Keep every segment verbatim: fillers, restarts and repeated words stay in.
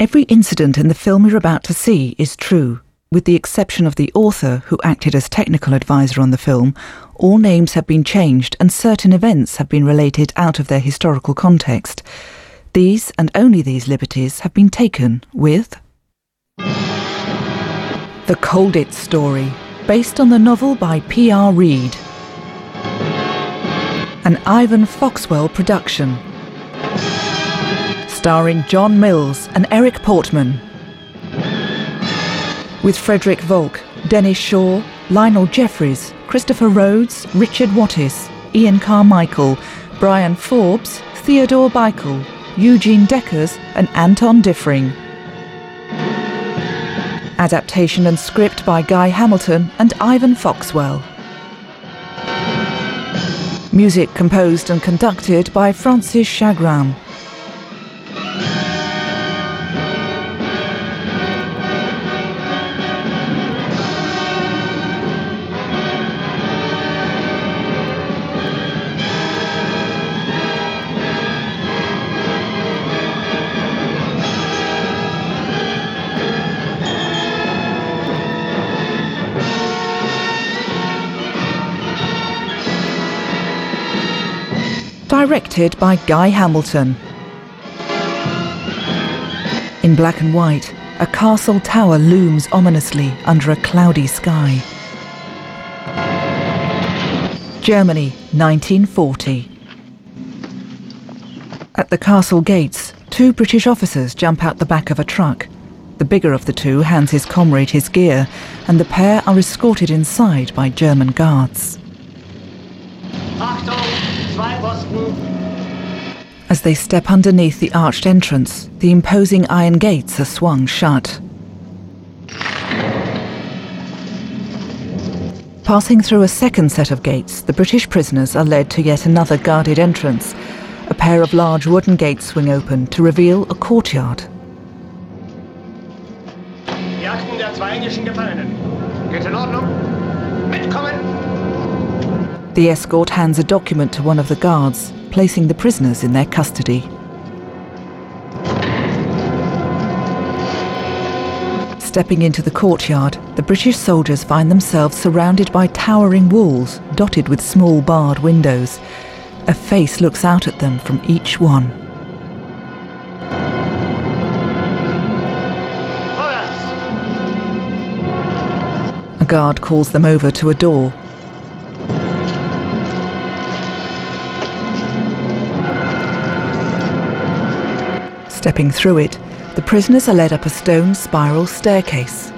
Every incident in the film you're about to see is true. With the exception of the author, who acted as technical advisor on the film, all names have been changed and certain events have been related out of their historical context. These, and only these liberties, have been taken with The Colditz Story, based on the novel by P R Reid. An Ivan Foxwell production. Starring John Mills and Eric Portman. With Frederick Volk, Dennis Shaw, Lionel Jeffries, Christopher Rhodes, Richard Wattis, Ian Carmichael, Brian Forbes, Theodore Beichel, Eugene Deckers and Anton Diffring. Adaptation and script by Guy Hamilton and Ivan Foxwell. Music composed and conducted by Francis Chagram. Directed by Guy Hamilton. In black and white, a castle tower looms ominously under a cloudy sky. Germany, nineteen forty. At the castle gates, two British officers jump out the back of a truck. The bigger of the two hands his comrade his gear, and the pair are escorted inside by German guards. As they step underneath the arched entrance, the imposing iron gates are swung shut. Passing through a second set of gates, the British prisoners are led to yet another guarded entrance. A pair of large wooden gates swing open to reveal a courtyard. Die Akten der zwei englischen Gefangenen. Geht in Ordnung? Mitkommen! The escort hands a document to one of the guards, placing the prisoners in their custody. Stepping into the courtyard, the British soldiers find themselves surrounded by towering walls dotted with small barred windows. A face looks out at them from each one. A guard calls them over to a door. Stepping through it, the prisoners are led up a stone spiral staircase.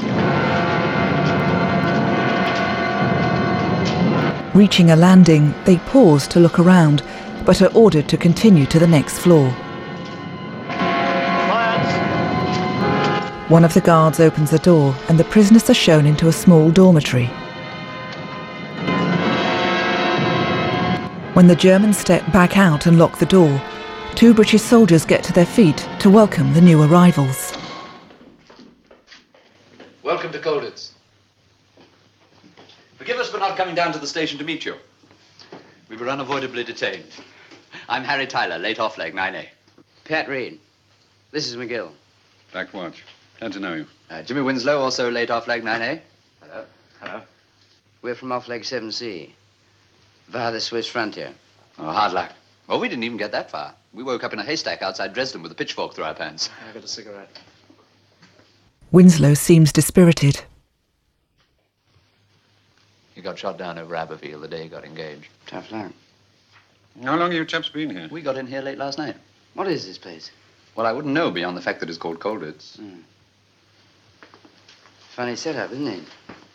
Reaching a landing, they pause to look around, but are ordered to continue to the next floor. One of the guards opens the door, and the prisoners are shown into a small dormitory. When the Germans step back out and lock the door, two British soldiers get to their feet to welcome the new arrivals. Welcome to Colditz. Forgive us for not coming down to the station to meet you. We were unavoidably detained. I'm Harry Tyler, late off leg nine A. Pat Reed. This is McGill. Black Watch. Glad to know you. Uh, Jimmy Winslow, also late off leg nine A. Hello. Hello. We're from off leg seven C. Via the Swiss frontier. Oh, hard luck. Well, we didn't even get that far. We woke up in a haystack outside Dresden with a pitchfork through our pants. I got a cigarette. Winslow seems dispirited. He got shot down over Aberfield the day he got engaged. Tough luck. How long have you chaps been here? We got in here late last night. What is this place? Well, I wouldn't know beyond the fact that it's called Colditz. Hmm. Funny setup, isn't it?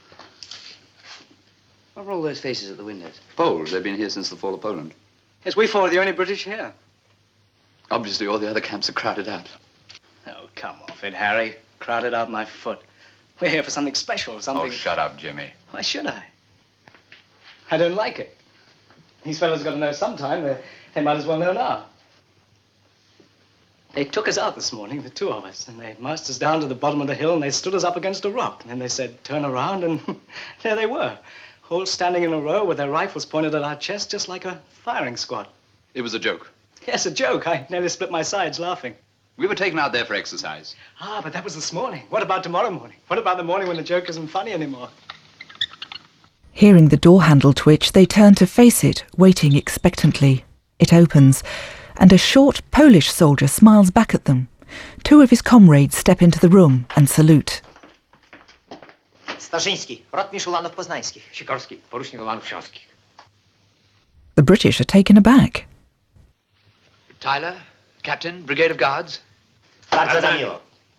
What were all those faces at the windows? Poles. They've been here since the fall of Poland. Yes, we four are the only British here. Obviously, all the other camps are crowded out. Oh, come off it, Harry. Crowded out my foot. We're here for something special, something... Oh, shut up, Jimmy. Why should I? I don't like it. These fellows have got to know sometime. They, they might as well know now. They took us out this morning, the two of us, and they marched us down to the bottom of the hill, and they stood us up against a rock. And then they said, turn around, and there they were, all standing in a row with their rifles pointed at our chests, just like a firing squad. It was a joke. Yes, a joke. I nearly split my sides laughing. We were taken out there for exercise. Ah, but that was this morning. What about tomorrow morning? What about the morning when the joke isn't funny anymore? Hearing the door handle twitch, they turn to face it, waiting expectantly. It opens, and a short Polish soldier smiles back at them. Two of his comrades step into the room and salute. Starzyński, rotmistrz Ulanów Poznańskich. Sikorski, porucznik Ulanów Śląskich. The British are taken aback. Tyler, Captain, Brigade of Guards. Bardzo nam miło.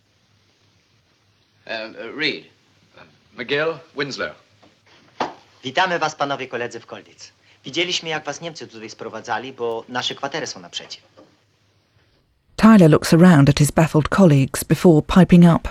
Uh, uh, Reed. Uh, McGill, Winslow. Witamy was, panowie koledzy, w Colditz. Widzieliśmy, jak was Niemcy tutaj sprowadzali, bo nasze kwatery są naprzeciw. Tyler looks around at his baffled colleagues before piping up.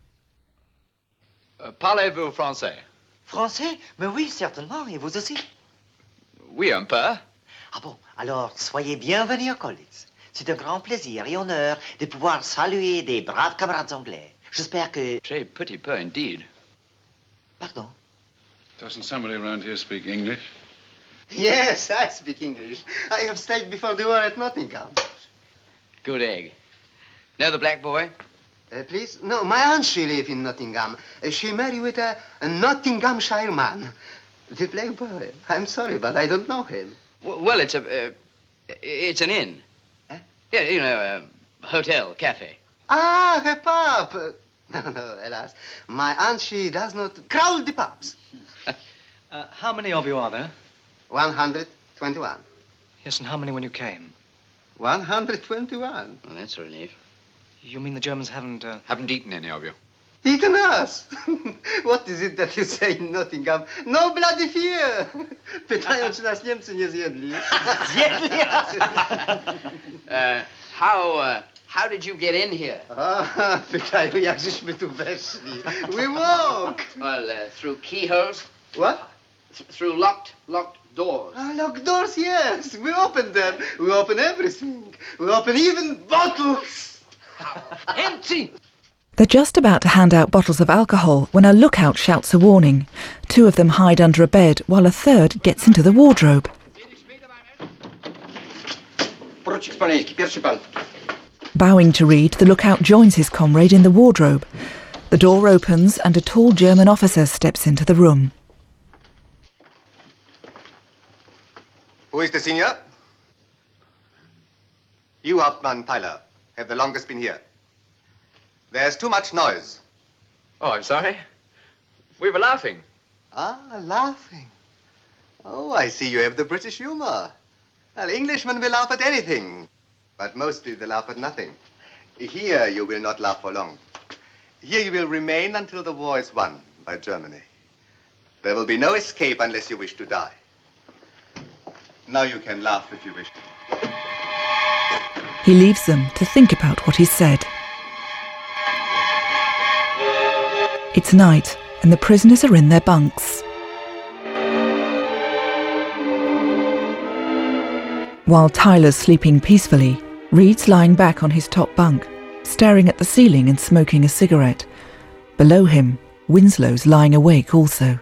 Uh, Parlez-vous français? Français? Mais oui, certainement. Et vous aussi? Oui, un peu. Ah bon, alors soyez bienvenus à Colditz. C'est un grand plaisir et honneur de pouvoir saluer des braves camarades anglais. J'espère que... Très petit peu indeed. Pardon? Doesn't somebody around here speak English? Yes, I speak English. I have stayed before the war at Nottingham. Good egg. Know the black boy? Uh, please? No, my aunt, she live in Nottingham. Uh, she married with a, a Nottinghamshire man. The black boy. I'm sorry, but I don't know him. W well, it's a... Uh, it's an inn. Huh? Yeah, you know, a hotel, cafe. Ah, a pub. Uh, no, no, alas. My aunt, she does not crowd the pubs. Uh, how many of you are there? one hundred twenty-one. Yes, and how many when you came? one hundred twenty-one. Well, that's a relief. You mean the Germans haven't... Uh... Haven't eaten any of you. Eaten us! What is it that you say in Nottingham? No bloody fear! Pytają, czy nas Niemcy nie zjedli. Zjedli! uh, how, uh, how did you get in here? Ah, pytają, jak żeśmy tu weszli. We walk! Well, uh, through keyholes? What? Th through locked, locked doors. Ah, locked doors, yes. We open them. We open everything. We open even bottles. Empty! They're just about to hand out bottles of alcohol when a lookout shouts a warning. Two of them hide under a bed while a third gets into the wardrobe. Porucznik Spanielski, pierwszy pan. Bowing to Reed, the lookout joins his comrade in the wardrobe. The door opens and a tall German officer steps into the room. Who is the senior? You, Hauptmann Tyler, have the longest been here. There's too much noise. Oh, I'm sorry. We were laughing. Ah, laughing. Oh, I see you have the British humor. Well, Englishmen will laugh at anything, but mostly they laugh at nothing. Here you will not laugh for long. Here you will remain until the war is won by Germany. There will be no escape unless you wish to die. Now you can laugh if you wish. He leaves them to think about what he said. It's night, and the prisoners are in their bunks. While Tyler's sleeping peacefully, Reed's lying back on his top bunk, staring at the ceiling and smoking a cigarette. Below him, Winslow's lying awake also.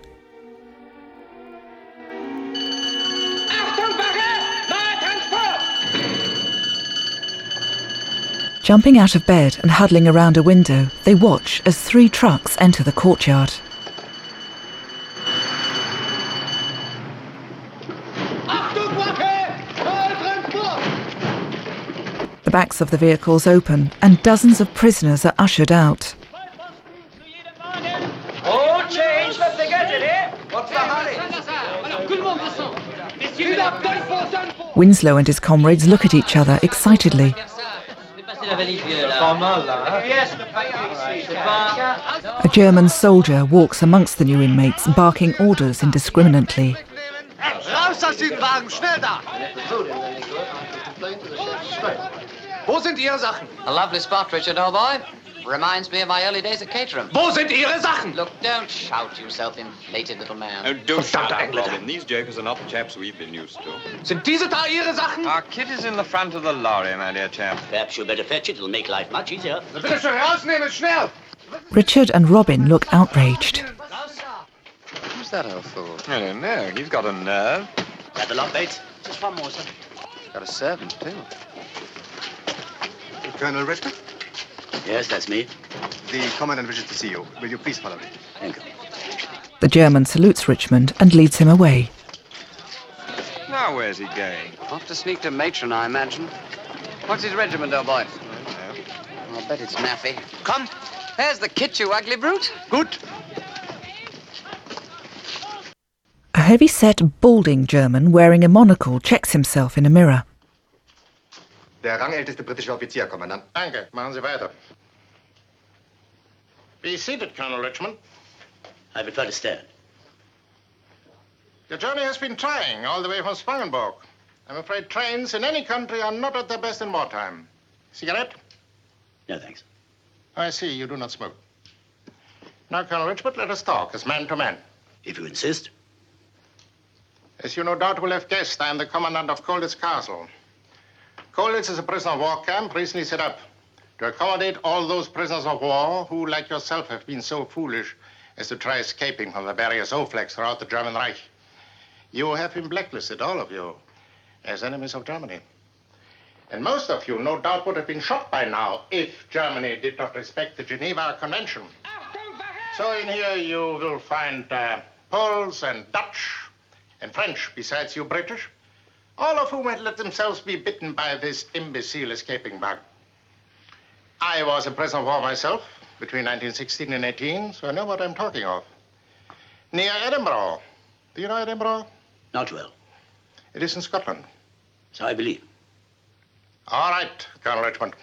Jumping out of bed and huddling around a window, they watch as three trucks enter the courtyard. The backs of the vehicles open and dozens of prisoners are ushered out. Oh, change, let's get it, eh? What's the hurry? Winslow and his comrades look at each other excitedly. A German soldier walks amongst the new inmates, barking orders indiscriminately. Wo sind Ihre Sachen? A lovely spot, Richard, old boy. Reminds me of my early days at Caterham. Wo sind Ihre Sachen? Look, don't shout, you self-inflated little man. Oh, don't shout that, Robin. These jokers are not the chaps we've been used to. Sind diese da Ihre Sachen? Our kit is in the front of the lorry, my dear chap. Perhaps you better fetch it. It'll make life much easier. Bitte schön, rausnehmen, schnell! Richard and Robin look outraged. Who's that old fool? I don't know. He's got a nerve. Got the lot, Bates? Just one more, sir. Got a servant, too. Colonel Richmond? Yes, that's me. The commandant wishes to see you. Will you please follow me? Thank you. The German salutes Richmond and leads him away. Now where's he going? Off to sneak to Matron, I imagine. What's his regiment, old boy? I'll bet it's Naffy. Come, there's the kit, you ugly brute. Good. A heavy-set, balding German wearing a monocle checks himself in a mirror. Der rangälteste britische Offizier, Kommandant. Danke, machen Sie weiter. Be seated, Colonel Richmond. I prefer to stand. Your journey has been trying all the way from Spangenburg. I'm afraid trains in any country are not at their best in wartime. Cigarette? No, thanks. I see, you do not smoke. Now, Colonel Richmond, let us talk as man to man. If you insist. As you no doubt will have guessed, I am the commandant of Colditz Castle. Colditz is a prisoner of war camp recently set up to accommodate all those prisoners of war who, like yourself, have been so foolish as to try escaping from the various Oflegs throughout the German Reich. You have been blacklisted, all of you, as enemies of Germany. And most of you, no doubt, would have been shot by now if Germany did not respect the Geneva Convention. So in here you will find uh, Poles and Dutch and French, besides you British, all of whom had let themselves be bitten by this imbecile escaping bug. I was a prisoner of war myself between nineteen sixteen and eighteen, so I know what I'm talking of. Near Edinburgh. Do you know Edinburgh? Not well. It is in Scotland. So I believe. All right, Colonel Richmond.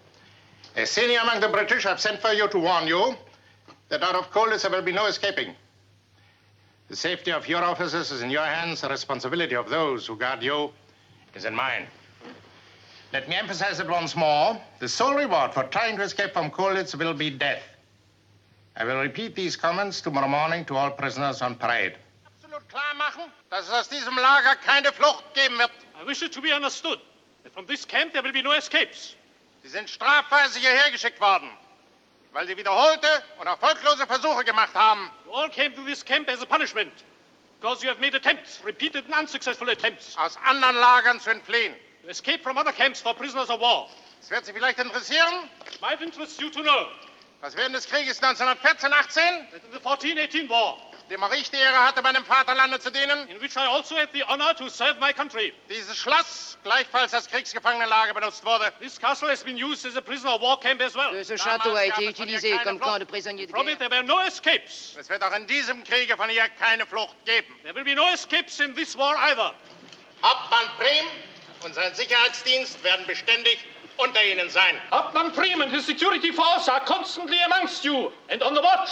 As senior among the British, I've sent for you to warn you that out of Colditz there will be no escaping. The safety of your officers is in your hands. The responsibility of those who guard you is in mine. Let me emphasize it once more. The sole reward for trying to escape from Colditz will be death. I will repeat these comments tomorrow morning to all prisoners on parade. Absolut klar machen, dass es aus diesem Lager keine Flucht geben wird. I wish it to be understood that from this camp there will be no escapes. Sie sind strafweise hierher geschickt worden, weil sie wiederholte und erfolglose Versuche gemacht haben. You all came to this camp as a punishment, because you have made attempts, repeated and unsuccessful attempts. Aus anderen Lagern zu entfliehen. To escape from other camps for prisoners of war. Es wird Sie vielleicht interessieren. It might interest you to know. Was während des Krieges neunzehnhundertvierzehn achtzehn, that in the fourteen eighteen war, dem auch ich die Ehre hatte, meinem Vaterlande zu dienen, in which I also had the honor to serve my country, dieses Schloss gleichfalls als Kriegsgefangenenlager benutzt wurde. This castle has been used as a prisoner of war camp as well. Ce château a été utilisé comme camp de prisonniers de From it there were no escapes. Es wird auch in diesem Kriege von hier keine Flucht geben. There will be no escapes in this war either. Hauptmann Brehm und sein Sicherheitsdienst werden beständig unter Ihnen sein. Hauptmann Brehm and his security force are constantly amongst you and on the watch.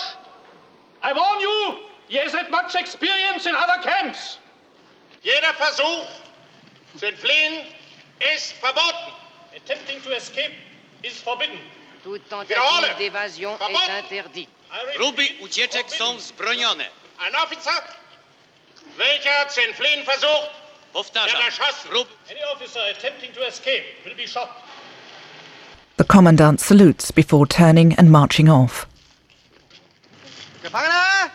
I warn you, he has had much experience in other camps. Jeder Versuch zu entfliehen ist verboten. Attempting to escape is forbidden. Toute tentative d'évasion est interdite. Próby ucieczek są wzbronione. Ein Officer, welcher zu entfliehen versucht, Powtarzam. Any officer attempting to escape will be shot. The commandant salutes before turning and marching off. Gefangener!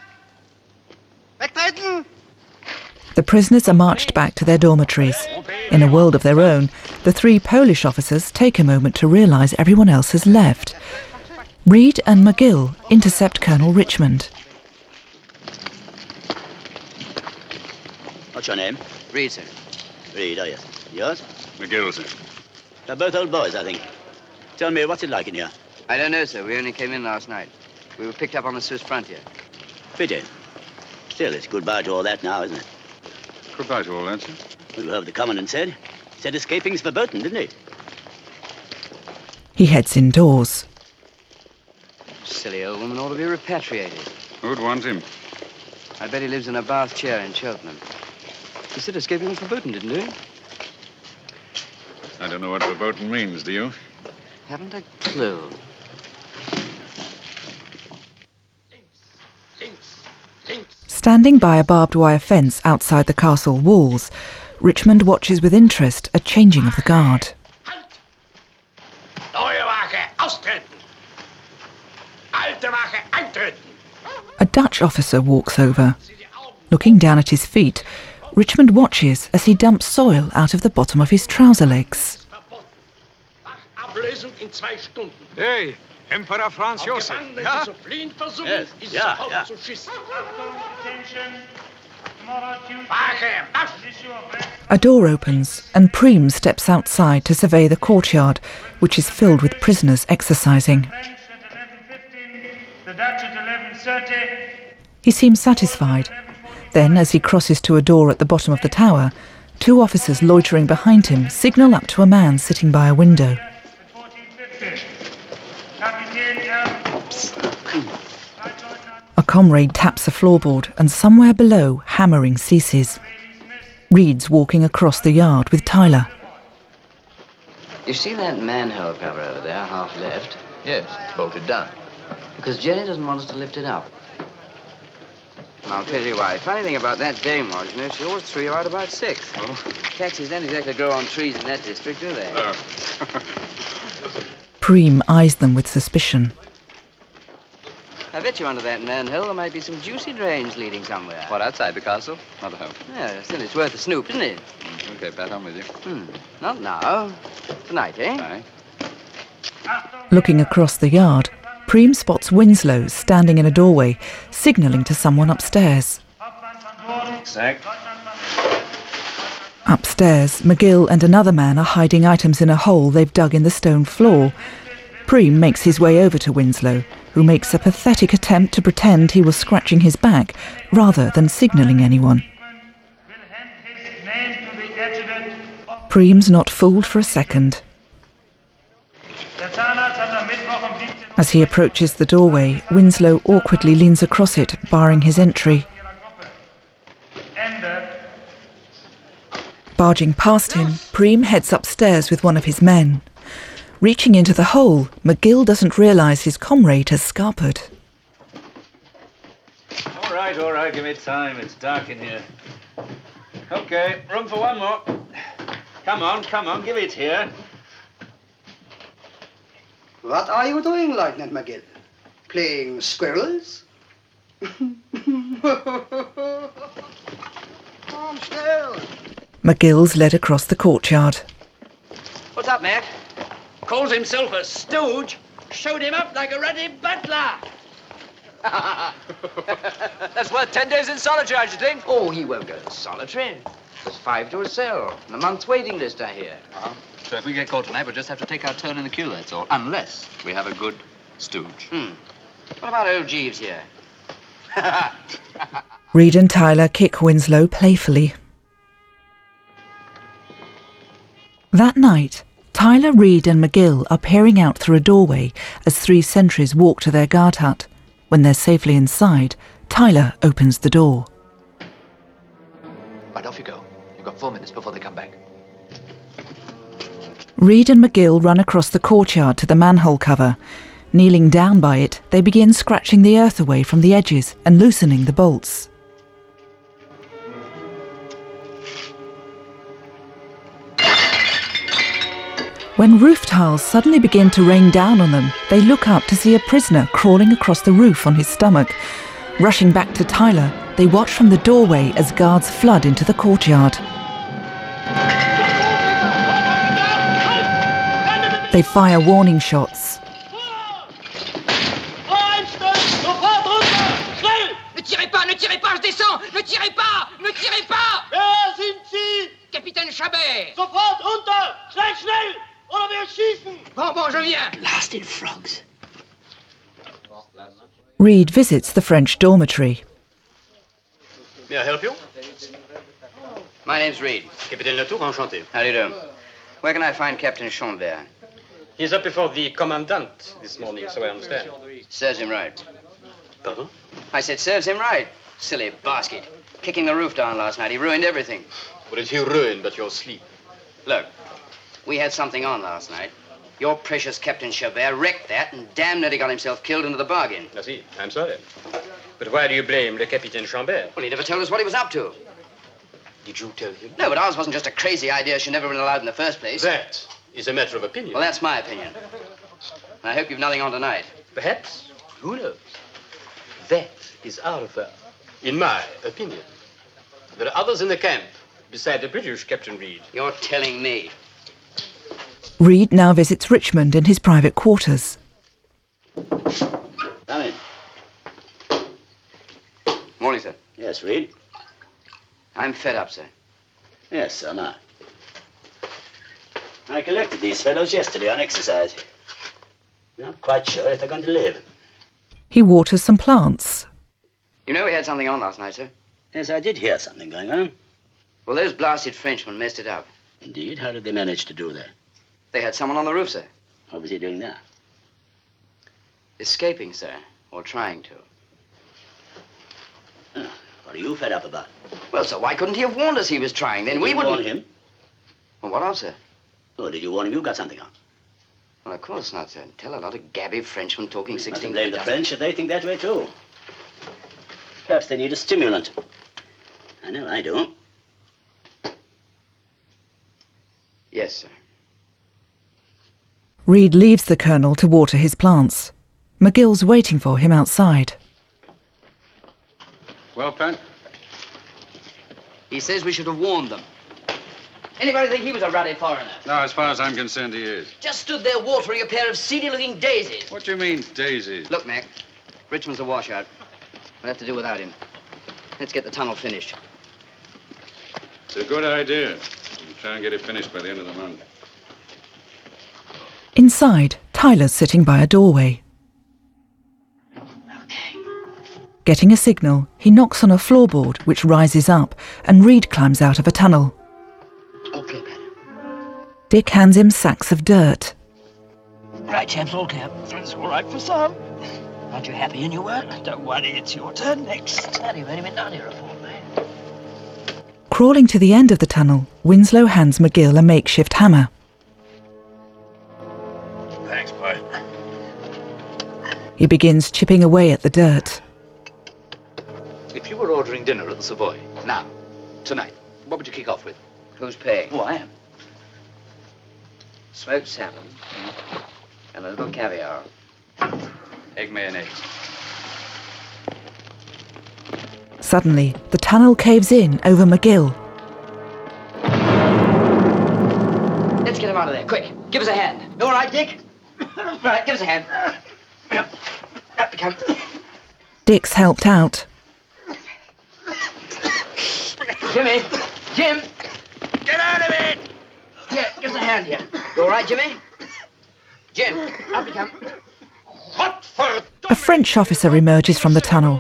Wegtreten! The prisoners are marched back to their dormitories. In a world of their own, the three Polish officers take a moment to realise everyone else has left. Reed and McGill intercept Colonel Richmond. What's your name? Reed, sir. Reed, oh yes. Yours? McGill, sir. They're both old boys, I think. Tell me, what's it like in here? I don't know, sir. We only came in last night. We were picked up on the Swiss frontier. Pity. Still, it's goodbye to all that now, isn't it? Goodbye to all that, sir. You heard what the commandant said. He said escaping's verboten, didn't he? He heads indoors. Silly old woman ought to be repatriated. Who'd want him? I bet he lives in a bath chair in Cheltenham. He said escaping was verboten, didn't he? I don't know what verboten means, do you? Haven't a clue. Standing by a barbed wire fence outside the castle walls, Richmond watches with interest a changing of the guard. Neue Wache, austreten! Alte Wache, eintreten! A Dutch officer walks over. Looking down at his feet, Richmond watches as he dumps soil out of the bottom of his trouser legs. Ablösung in zwei Stunden. Hey, Emperor Franz Josef. Ja? Yes, yeah, yeah. A door opens and Priem steps outside to survey the courtyard, which is filled with prisoners exercising. He seems satisfied. Then, as he crosses to a door at the bottom of the tower, two officers loitering behind him signal up to a man sitting by a window. A comrade taps a floorboard and somewhere below, hammering ceases. Reed's walking across the yard with Tyler. You see that manhole cover over there, half left? Yes, it's bolted down. Because Jenny doesn't want us to lift it up. I'll tell you why. Funny thing about that dame was, you know, she always threw you out about six. Oh. Taxis don't exactly grow on trees in that district, do they? No. Priem eyes them with suspicion. I bet you under that manhole there might be some juicy drains leading somewhere. What, outside the castle? Not at home. Yeah, still it's worth a snoop, isn't it? Mm, okay, back home with you. Hmm. Not now. Tonight, eh? Aye. Looking across the yard, Priem spots Winslow standing in a doorway, signalling to someone upstairs. Exact. Upstairs, McGill and another man are hiding items in a hole they've dug in the stone floor. Priem makes his way over to Winslow, who makes a pathetic attempt to pretend he was scratching his back rather than signalling anyone. Priem's not fooled for a second. As he approaches the doorway, Winslow awkwardly leans across it, barring his entry. Barging past him, Priem heads upstairs with one of his men. Reaching into the hole, McGill doesn't realise his comrade has scarpered. All right, all right, give me time. It's dark in here. Okay, room for one more. Come on, come on, give it here. What are you doing, Lieutenant McGill? Playing squirrels? Calm still. McGill's led across the courtyard. What's up, Mac? Calls himself a stooge. Showed him up like a ruddy butler. That's worth ten days in solitary, I should think. Oh, he won't go to solitary. There's five to a cell. And a month's waiting list, I hear. Uh-huh. So if we get caught tonight, we'll just have to take our turn in the queue, that's all. Unless we have a good stooge. Hmm. What about old Jeeves here? Reed and Tyler kick Winslow playfully. That night, Tyler, Reed and McGill are peering out through a doorway as three sentries walk to their guard hut. When they're safely inside, Tyler opens the door. Right, off you go. You've got four minutes before they come back. Reed and McGill run across the courtyard to the manhole cover. Kneeling down by it, they begin scratching the earth away from the edges and loosening the bolts. When roof tiles suddenly begin to rain down on them, they look up to see a prisoner crawling across the roof on his stomach. Rushing back to Tyler, they watch from the doorway as guards flood into the courtyard. They fire warning shots. Ne tirez pas, ne tirez pas, je descends! Ne tirez pas! Ne tirez pas! Wer sind Sie? Capitaine Chabert! Sofort runter! Schnell, schnell! Oder wir schießen! Bon, bon, je viens! Blasted frogs. Reed visits the French dormitory. May I help you? My name's Reed. Capitaine Latour, enchanté. How do you do? Where can I find Captain Chambert? He's up before the commandant this morning, so I understand. Serves him right. Pardon? I said serves him right. Silly basket. Kicking the roof down last night. He ruined everything. What did he ruin but your sleep? Look, we had something on last night. Your precious Captain Chabert wrecked that and damn nearly got himself killed into the bargain. I see. I'm sorry. But why do you blame le Capitaine Chambert? Well, he never told us what he was up to. Did you tell him? No, but ours wasn't just a crazy idea she never been allowed in the first place. That is a matter of opinion. Well, that's my opinion. And I hope you've nothing on tonight. Perhaps. Who knows? That is our affair, in my opinion. There are others in the camp, beside the British Captain Reed. You're telling me. Reed now visits Richmond in his private quarters. morning, sir. Yes, Reed. I'm fed up, sir. Yes, so am I. I collected these fellows yesterday on exercise. Not quite sure if they're going to live. He waters some plants. You know we had something on last night, sir? Yes, I did hear something going on. Well, those blasted Frenchmen messed it up. Indeed? How did they manage to do that? They had someone on the roof, sir. What was he doing now? Escaping, sir. Or trying to. Oh, what are you fed up about? Well, sir, why couldn't he have warned us he was trying? Then Did we you wouldn't... warn him? Well, what of, sir? Oh, did you warn him you got something on? Well, of course not, sir. Tell a lot of gabby Frenchmen talking sixteen... Blame the French if they think that way, too. Perhaps they need a stimulant. I know I do. Yes, sir. Reed leaves the colonel to water his plants. McGill's waiting for him outside. Well, Pat? He says we should have warned them. Anybody think he was a ruddy foreigner? No, as far as I'm concerned, he is. Just stood there watering a pair of seedy-looking daisies. What do you mean, daisies? Look, Mac, Richmond's a washout. We'll have to do without him. Let's get the tunnel finished. It's a good idea. We'll try and get it finished by the end of the month. Inside, Tyler's sitting by a doorway. Getting a signal, he knocks on a floorboard which rises up, and Reed climbs out of a tunnel. Okay, Ben. Dick hands him sacks of dirt. Right, chaps, all clear. That's all right for some. Aren't you happy in your work? Don't worry, it's your turn next. How you've only been down here a fortnight. Crawling to the end of the tunnel, Winslow hands McGill a makeshift hammer. Thanks, boy. He begins chipping away at the dirt. If you were ordering dinner at the Savoy, now, tonight, what would you kick off with? Who's paying? Oh, I am. Smoked salmon and a little caviar. Egg mayonnaise. Suddenly, the tunnel caves in over McGill. Let's get him out of there, quick. Give us a hand. You all right, Dick? Right, give us a hand. Yep. Up we come. Dick's helped out. Jimmy! Jim! Get out of it! Here, give us a hand here. You all right, Jimmy? Jim, up we come. What for? A French officer emerges from the tunnel.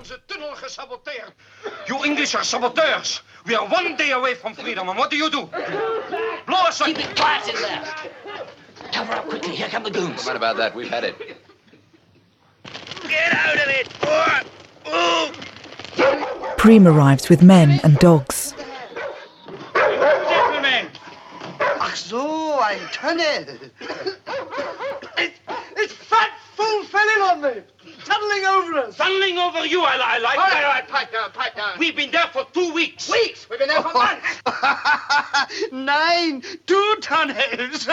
You English are saboteurs. We are one day away from freedom, and what do you do? Blow us up. Keep it quiet in there. Cover up quickly. Here come the goons. What about that? We've had it. Get out of it! Oh! Preem arrives with men and dogs. Gentlemen! Ach so, ein Tunnel. It, it's fat fool fell in on me. Tunneling over us. Tunneling over you, I, I like. All right, all right, pipe down, pipe down. We've been there for two weeks. Weeks? We've been there for months. Nine, two tunnels.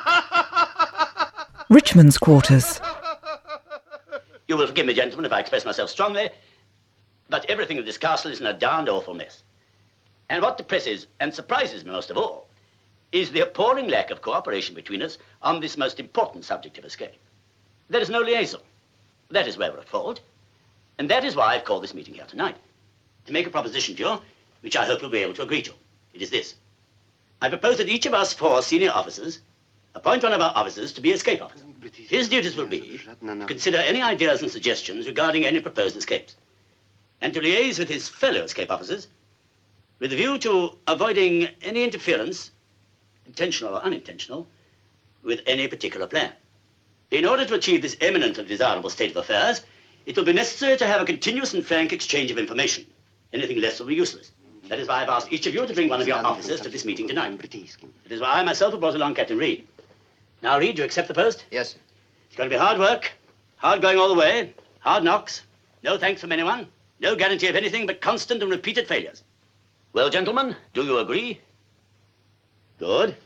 Richmond's quarters. You will forgive me, gentlemen, if I express myself strongly, but everything in this castle is in a darned awful mess. And what depresses and surprises me most of all is the appalling lack of cooperation between us on this most important subject of escape. There is no liaison. That is where we're at fault. And that is why I've called this meeting here tonight, to make a proposition to you, which I hope you'll be able to agree to. It is this. I propose that each of us four senior officers appoint one of our officers to be escape officer. His duties will be to consider any ideas and suggestions regarding any proposed escapes, and to liaise with his fellow escape officers with a view to avoiding any interference, intentional or unintentional, with any particular plan. In order to achieve this eminent and desirable state of affairs, it will be necessary to have a continuous and frank exchange of information. Anything less will be useless. That is why I've asked each of you to bring one of your officers to this meeting tonight. It is why I myself have brought along Captain Reed. Now, Reed, you accept the post? Yes, sir. It's going to be hard work, hard going all the way, hard knocks, no thanks from anyone, no guarantee of anything but constant and repeated failures. Well, gentlemen, do you agree? Good.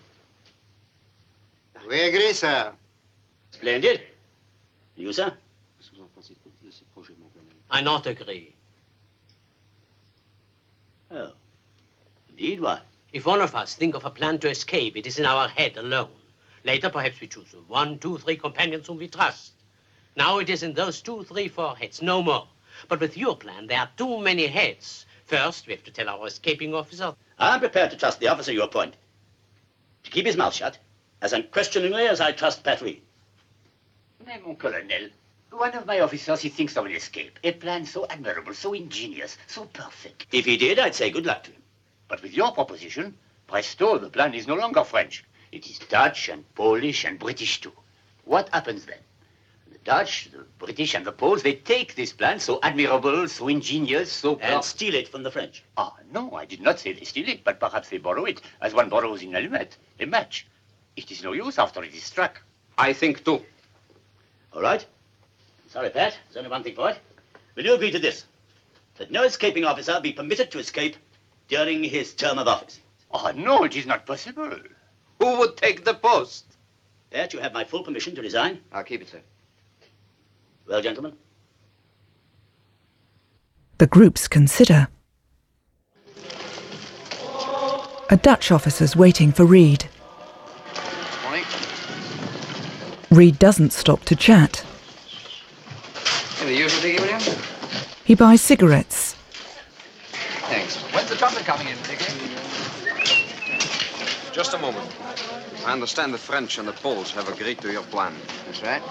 We agree, sir. Splendid. You, sir? I not agree. Oh. Indeed, why? If one of us think of a plan to escape, it is in our head alone. Later, perhaps we choose one, two, three companions whom we trust. Now it is in those two, three, four heads, no more. But with your plan, there are too many heads. First, we have to tell our escaping officer. I'm prepared to trust the officer you appoint to keep his mouth shut as unquestioningly as I trust Pat Reed. Mais, mon colonel, one of my officers, he thinks of an escape. A plan so admirable, so ingenious, so perfect. If he did, I'd say good luck to him. But with your proposition, presto, the plan is no longer French. It is Dutch and Polish and British too. What happens then? The Dutch, the British and the Poles, they take this plan so admirable, so ingenious, so... And steal it from the French. Ah, no, I did not say they steal it, but perhaps they borrow it, as one borrows in allumette, a match. It is no use after it is struck. I think too. All right. Sorry, Pat. There's only one thing for it. Will you agree to this? That no escaping officer be permitted to escape during his term of office? Oh, no, it is not possible. Who would take the post? Pat, you have my full permission to resign. I'll keep it, sir. Well, gentlemen. The groups consider. A Dutch officer's waiting for Reed. Morning. Reed doesn't stop to chat. The usual ticket, William? He buys cigarettes. Thanks. When's the trumpet coming in, Dickie? Just a moment. I understand the French and the Poles have agreed to your plan. That's right.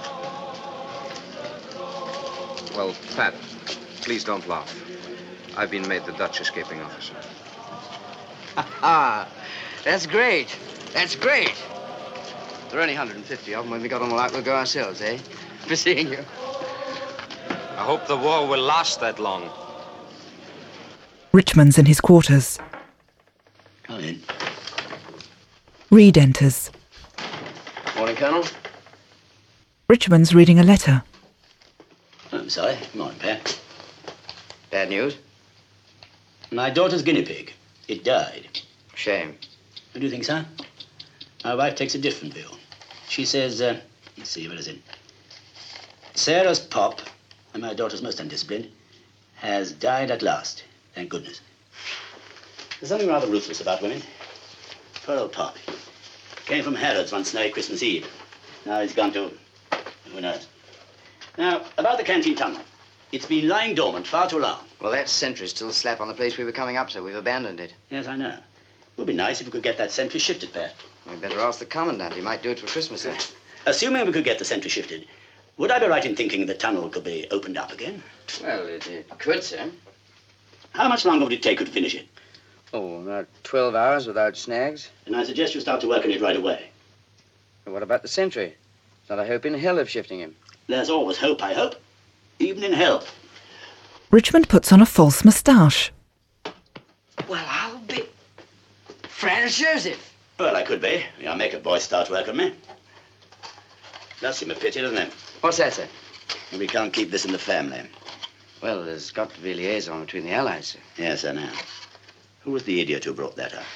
Well, Pat, please don't laugh. I've been made the Dutch escaping officer. Ah, that's great. That's great. There are only one hundred fifty of them. When we got on the light, we'll go ourselves, eh? For seeing you. I hope the war will last that long. Richmond's in his quarters. Come in. Reed enters. Morning, Colonel. Richmond's reading a letter. I'm sorry. Morning, Pat. Bad news? My daughter's guinea pig. It died. Shame. Do you think so? My wife takes a different view. She says, uh, let's see, what is it? Sarah's pop, and my daughter's most undisciplined, has died at last. Thank goodness. There's something rather ruthless about women. Poor old Pop. Came from Harrods one snowy Christmas Eve. Now he's gone to... who knows. Now, about the canteen tunnel. It's been lying dormant far too long. Well, that sentry's still a slap on the place we were coming up, so we've abandoned it. Yes, I know. It would be nice if we could get that sentry shifted, Pat. We'd better ask the Commandant. He might do it for Christmas then. Assuming we could get the sentry shifted, would I be right in thinking the tunnel could be opened up again? Well, it, it could, sir. How much longer would it take you to finish it? Oh, about twelve hours without snags. And I suggest you start to work on it right away. And what about the sentry? There's not a hope in hell of shifting him. There's always hope, I hope. Even in hell. Richmond puts on a false moustache. Well, I'll be... Franz Joseph. Well, I could be. I'll make a boy start work on me. Does seem a pity, doesn't it? What's that, sir? We can't keep this in the family. Well, there's got to be a liaison between the Allies, sir. Yes, I know. Who was the idiot who brought that up?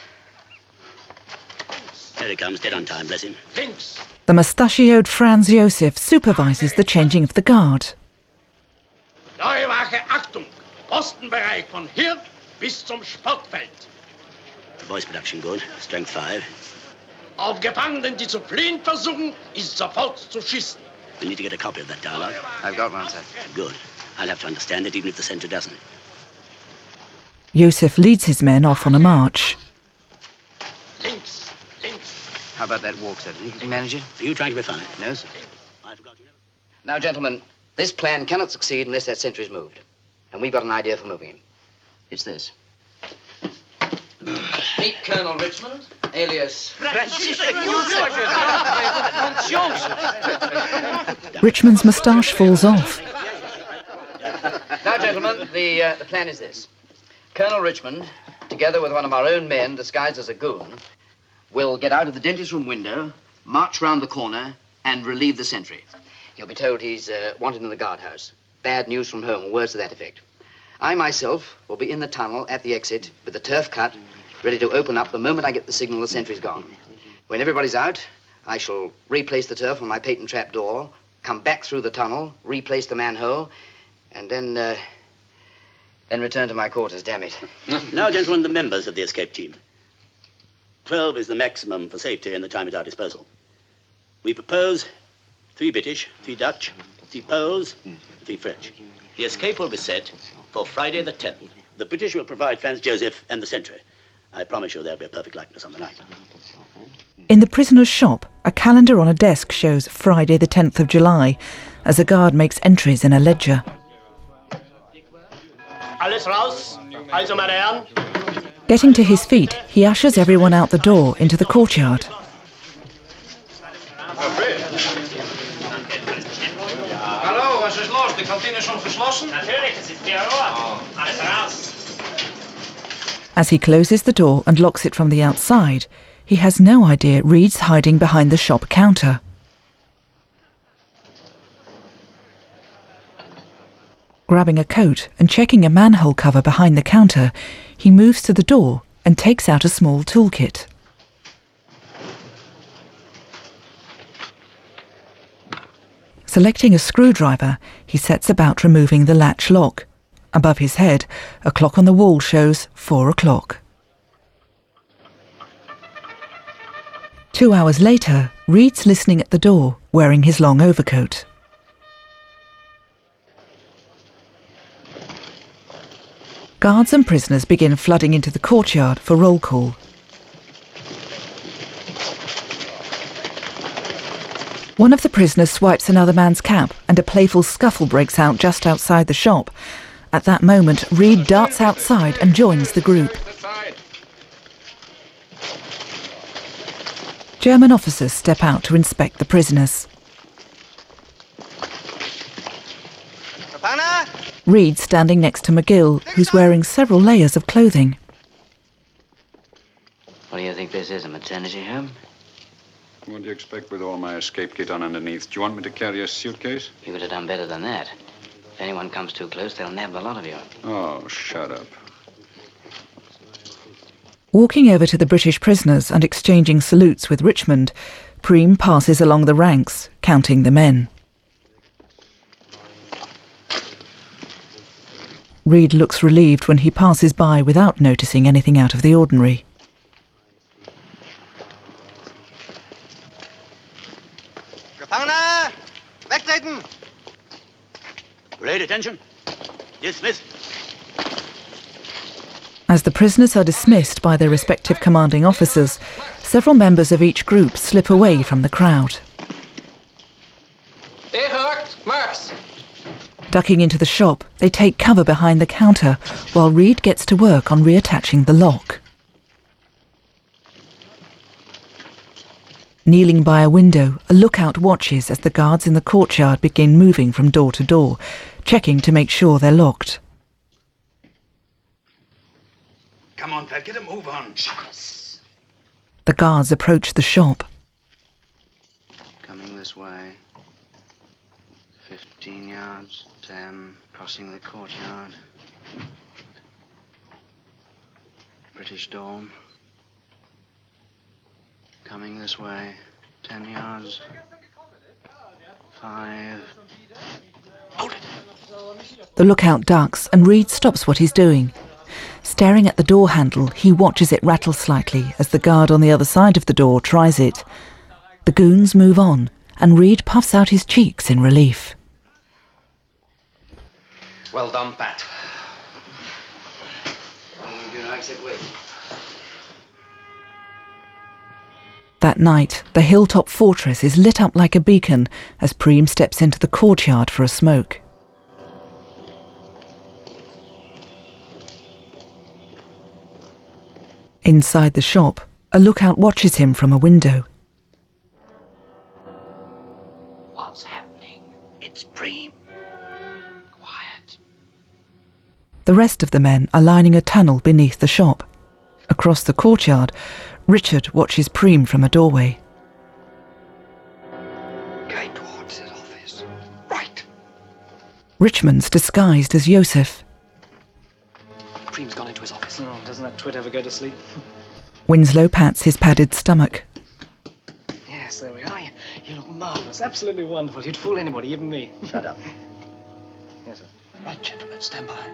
There he comes, dead on time, bless him. Links. The mustachioed Franz Josef supervises the changing of the guard. Neue Wache, Achtung! Postenbereich von hier bis zum Sportfeld. Voice production good. Strength five. Auf Gefangenen, die zu fliehen versuchen, ist sofort zu schießen. We need to get a copy of that dialogue. I've got one, sir. Good. I'll have to understand it, even if the centre doesn't. Josef leads his men off on a march. Links, links. How about that walk, sir? Do you think you can manage it? Are you trying to be funny? No, sir. I forgot you never... Now, gentlemen, this plan cannot succeed unless that sentry's moved. And we've got an idea for moving him. It's this. Meet Colonel Richmond, alias... Richmond's moustache falls off. Now, gentlemen, the, uh, the plan is this. Colonel Richmond, together with one of our own men disguised as a goon, will get out of the dentist room window, march round the corner, and relieve the sentry. He'll be told he's uh, wanted in the guardhouse. Bad news from home, words to that effect. I myself will be in the tunnel at the exit with the turf cut, ready to open up the moment I get the signal the sentry's gone. When everybody's out, I shall replace the turf on my patent trap door, come back through the tunnel, replace the manhole, and then, uh, then return to my quarters, damn it. Now, gentlemen, the members of the escape team. Twelve is the maximum for safety and the time at our disposal. We propose three British, three Dutch, three Poles, three French. The escape will be set for Friday the tenth. The British will provide Franz Joseph and the sentry. I promise you there'll be a perfect likeness on the night. In the prisoner's shop, a calendar on a desk shows Friday the tenth of July, as a guard makes entries in a ledger. Alles raus. Also, meine Herren. Getting to his feet, he ushers everyone out the door into the courtyard. Hallo, was ist los? Die Kantine ist schon verschlossen? Natürlich, es ist vier Uhr. Alles raus. As he closes the door and locks it from the outside, he has no idea Reed's hiding behind the shop counter. Grabbing a coat and checking a manhole cover behind the counter, he moves to the door and takes out a small toolkit. Selecting a screwdriver, he sets about removing the latch lock. Above his head, a clock on the wall shows four o'clock. Two hours later, Reed's listening at the door, wearing his long overcoat. Guards and prisoners begin flooding into the courtyard for roll call. One of the prisoners swipes another man's cap and a playful scuffle breaks out just outside the shop. At that moment, Reed darts outside and joins the group. German officers step out to inspect the prisoners. Reed standing next to McGill, who's wearing several layers of clothing. What do you think this is, a maternity home? What do you expect with all my escape kit on underneath? Do you want me to carry a suitcase? You would have done better than that. If anyone comes too close, they'll nab the lot of you. Oh, shut up. Walking over to the British prisoners and exchanging salutes with Richmond, Preem passes along the ranks, counting the men. Reed looks relieved when he passes by without noticing anything out of the ordinary. Gefangener! Wegtreten! Great attention. Dismissed. As the prisoners are dismissed by their respective commanding officers, several members of each group slip away from the crowd. Erhard, Max. Ducking into the shop, they take cover behind the counter while Reed gets to work on reattaching the lock. Kneeling by a window, a lookout watches as the guards in the courtyard begin moving from door to door, checking to make sure they're locked. Come on, Pat, get a move on. The guards approach the shop. Coming this way. Fifteen yards. Ten. Crossing the courtyard. British Dawn. Coming this way. Ten yards. Five. Hold it! The lookout ducks and Reed stops what he's doing. Staring at the door handle, he watches it rattle slightly as the guard on the other side of the door tries it. The goons move on, and Reed puffs out his cheeks in relief. Well done, Pat. That night, the hilltop fortress is lit up like a beacon as Preem steps into the courtyard for a smoke. Inside the shop, a lookout watches him from a window. What's happening? It's Preem. Quiet. The rest of the men are lining a tunnel beneath the shop. Across the courtyard, Richard watches Preem from a doorway. Go towards his office. Right. Richmond's disguised as Joseph. Preem's gone into his office. Oh, doesn't that twit ever go to sleep? Winslow pats his padded stomach. Yes, there we are. You, you look marvellous. Absolutely wonderful. You'd fool anybody, even me. Shut up. Yes, sir. Right, gentlemen, stand by.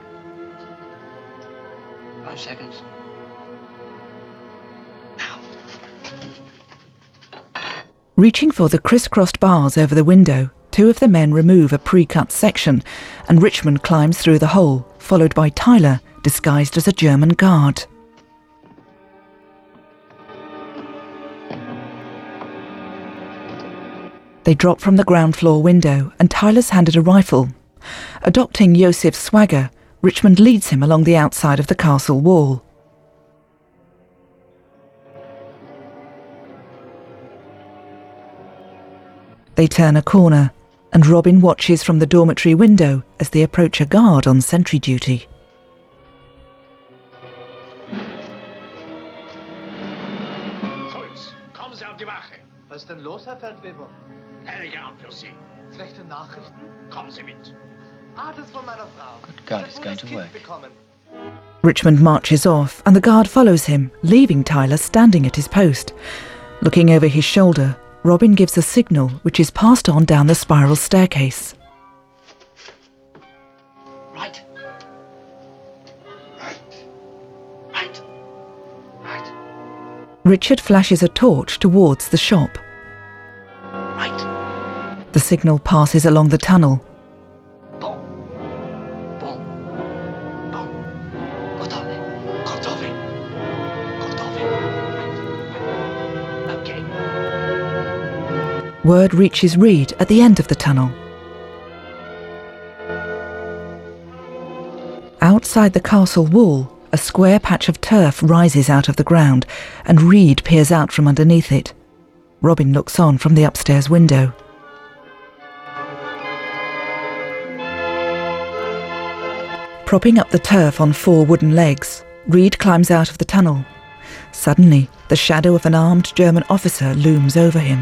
Five seconds. Reaching for the crisscrossed bars over the window, Two of the men remove a pre-cut section, and Richmond climbs through the hole, followed by Tyler, disguised as a German guard. They drop from the ground floor window, and Tyler's handed a rifle. Adopting Josef's swagger, Richmond leads him along the outside of the castle wall. They turn a corner, and Robin watches from the dormitory window as they approach a guard on sentry duty. Holz, kommen Sie auf die Wache. Was ist denn los, Herr Feldwebel? Herrliche Abend für Sie. Schlechte Nachrichten? Kommen Sie mit. Ah, das von meiner Frau. Good God, it's going to work. Richmond marches off, and the guard follows him, leaving Tyler standing at his post. Looking over his shoulder, Robin gives a signal which is passed on down the spiral staircase. Right. Right. Right. Right. Richard flashes a torch towards the shop. Right. The signal passes along the tunnel. Word reaches Reed at the end of the tunnel. Outside the castle wall, a square patch of turf rises out of the ground, and Reed peers out from underneath it. Robin looks on from the upstairs window. Propping up the turf on four wooden legs, Reed climbs out of the tunnel. Suddenly, the shadow of an armed German officer looms over him.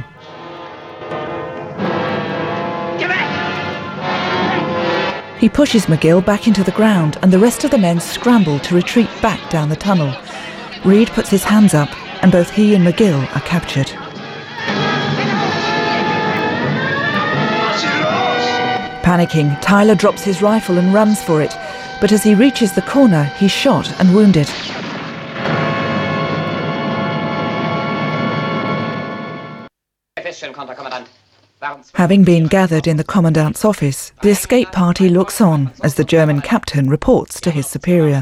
He pushes McGill back into the ground, and the rest of the men scramble to retreat back down the tunnel. Reed puts his hands up, and both he and McGill are captured. Panicking, Tyler drops his rifle and runs for it, but as he reaches the corner, he's shot and wounded. Having been gathered in the commandant's office, the escape party looks on as the German captain reports to his superior.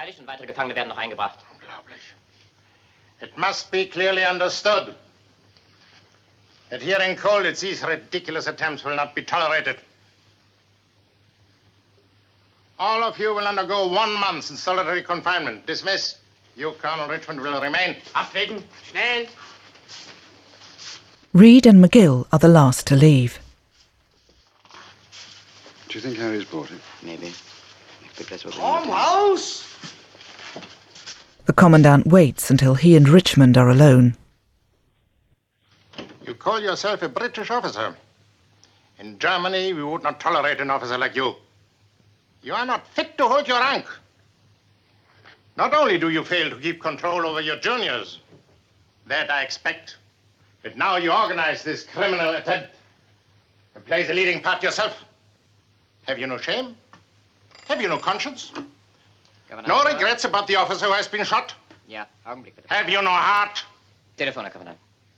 It must be clearly understood that here in Kolditz these ridiculous attempts will not be tolerated. All of you will undergo one month in solitary confinement. Dismiss. You, Colonel Richmond, will remain. Abwägen. Schnell. Reed and McGill are the last to leave. Do you think Harry's bought it? Maybe. Komm raus! The commandant waits until he and Richmond are alone. You call yourself a British officer. In Germany, we would not tolerate an officer like you. You are not fit to hold your rank. Not only do you fail to keep control over your juniors, that I expect, but now you organize this criminal attempt and play the leading part yourself. Have you no shame? Have you no conscience? Governor, No regrets about the officer who has been shot? Ja, Augenblick bitte. Have you no heart? Telefon, Herr Kommandant.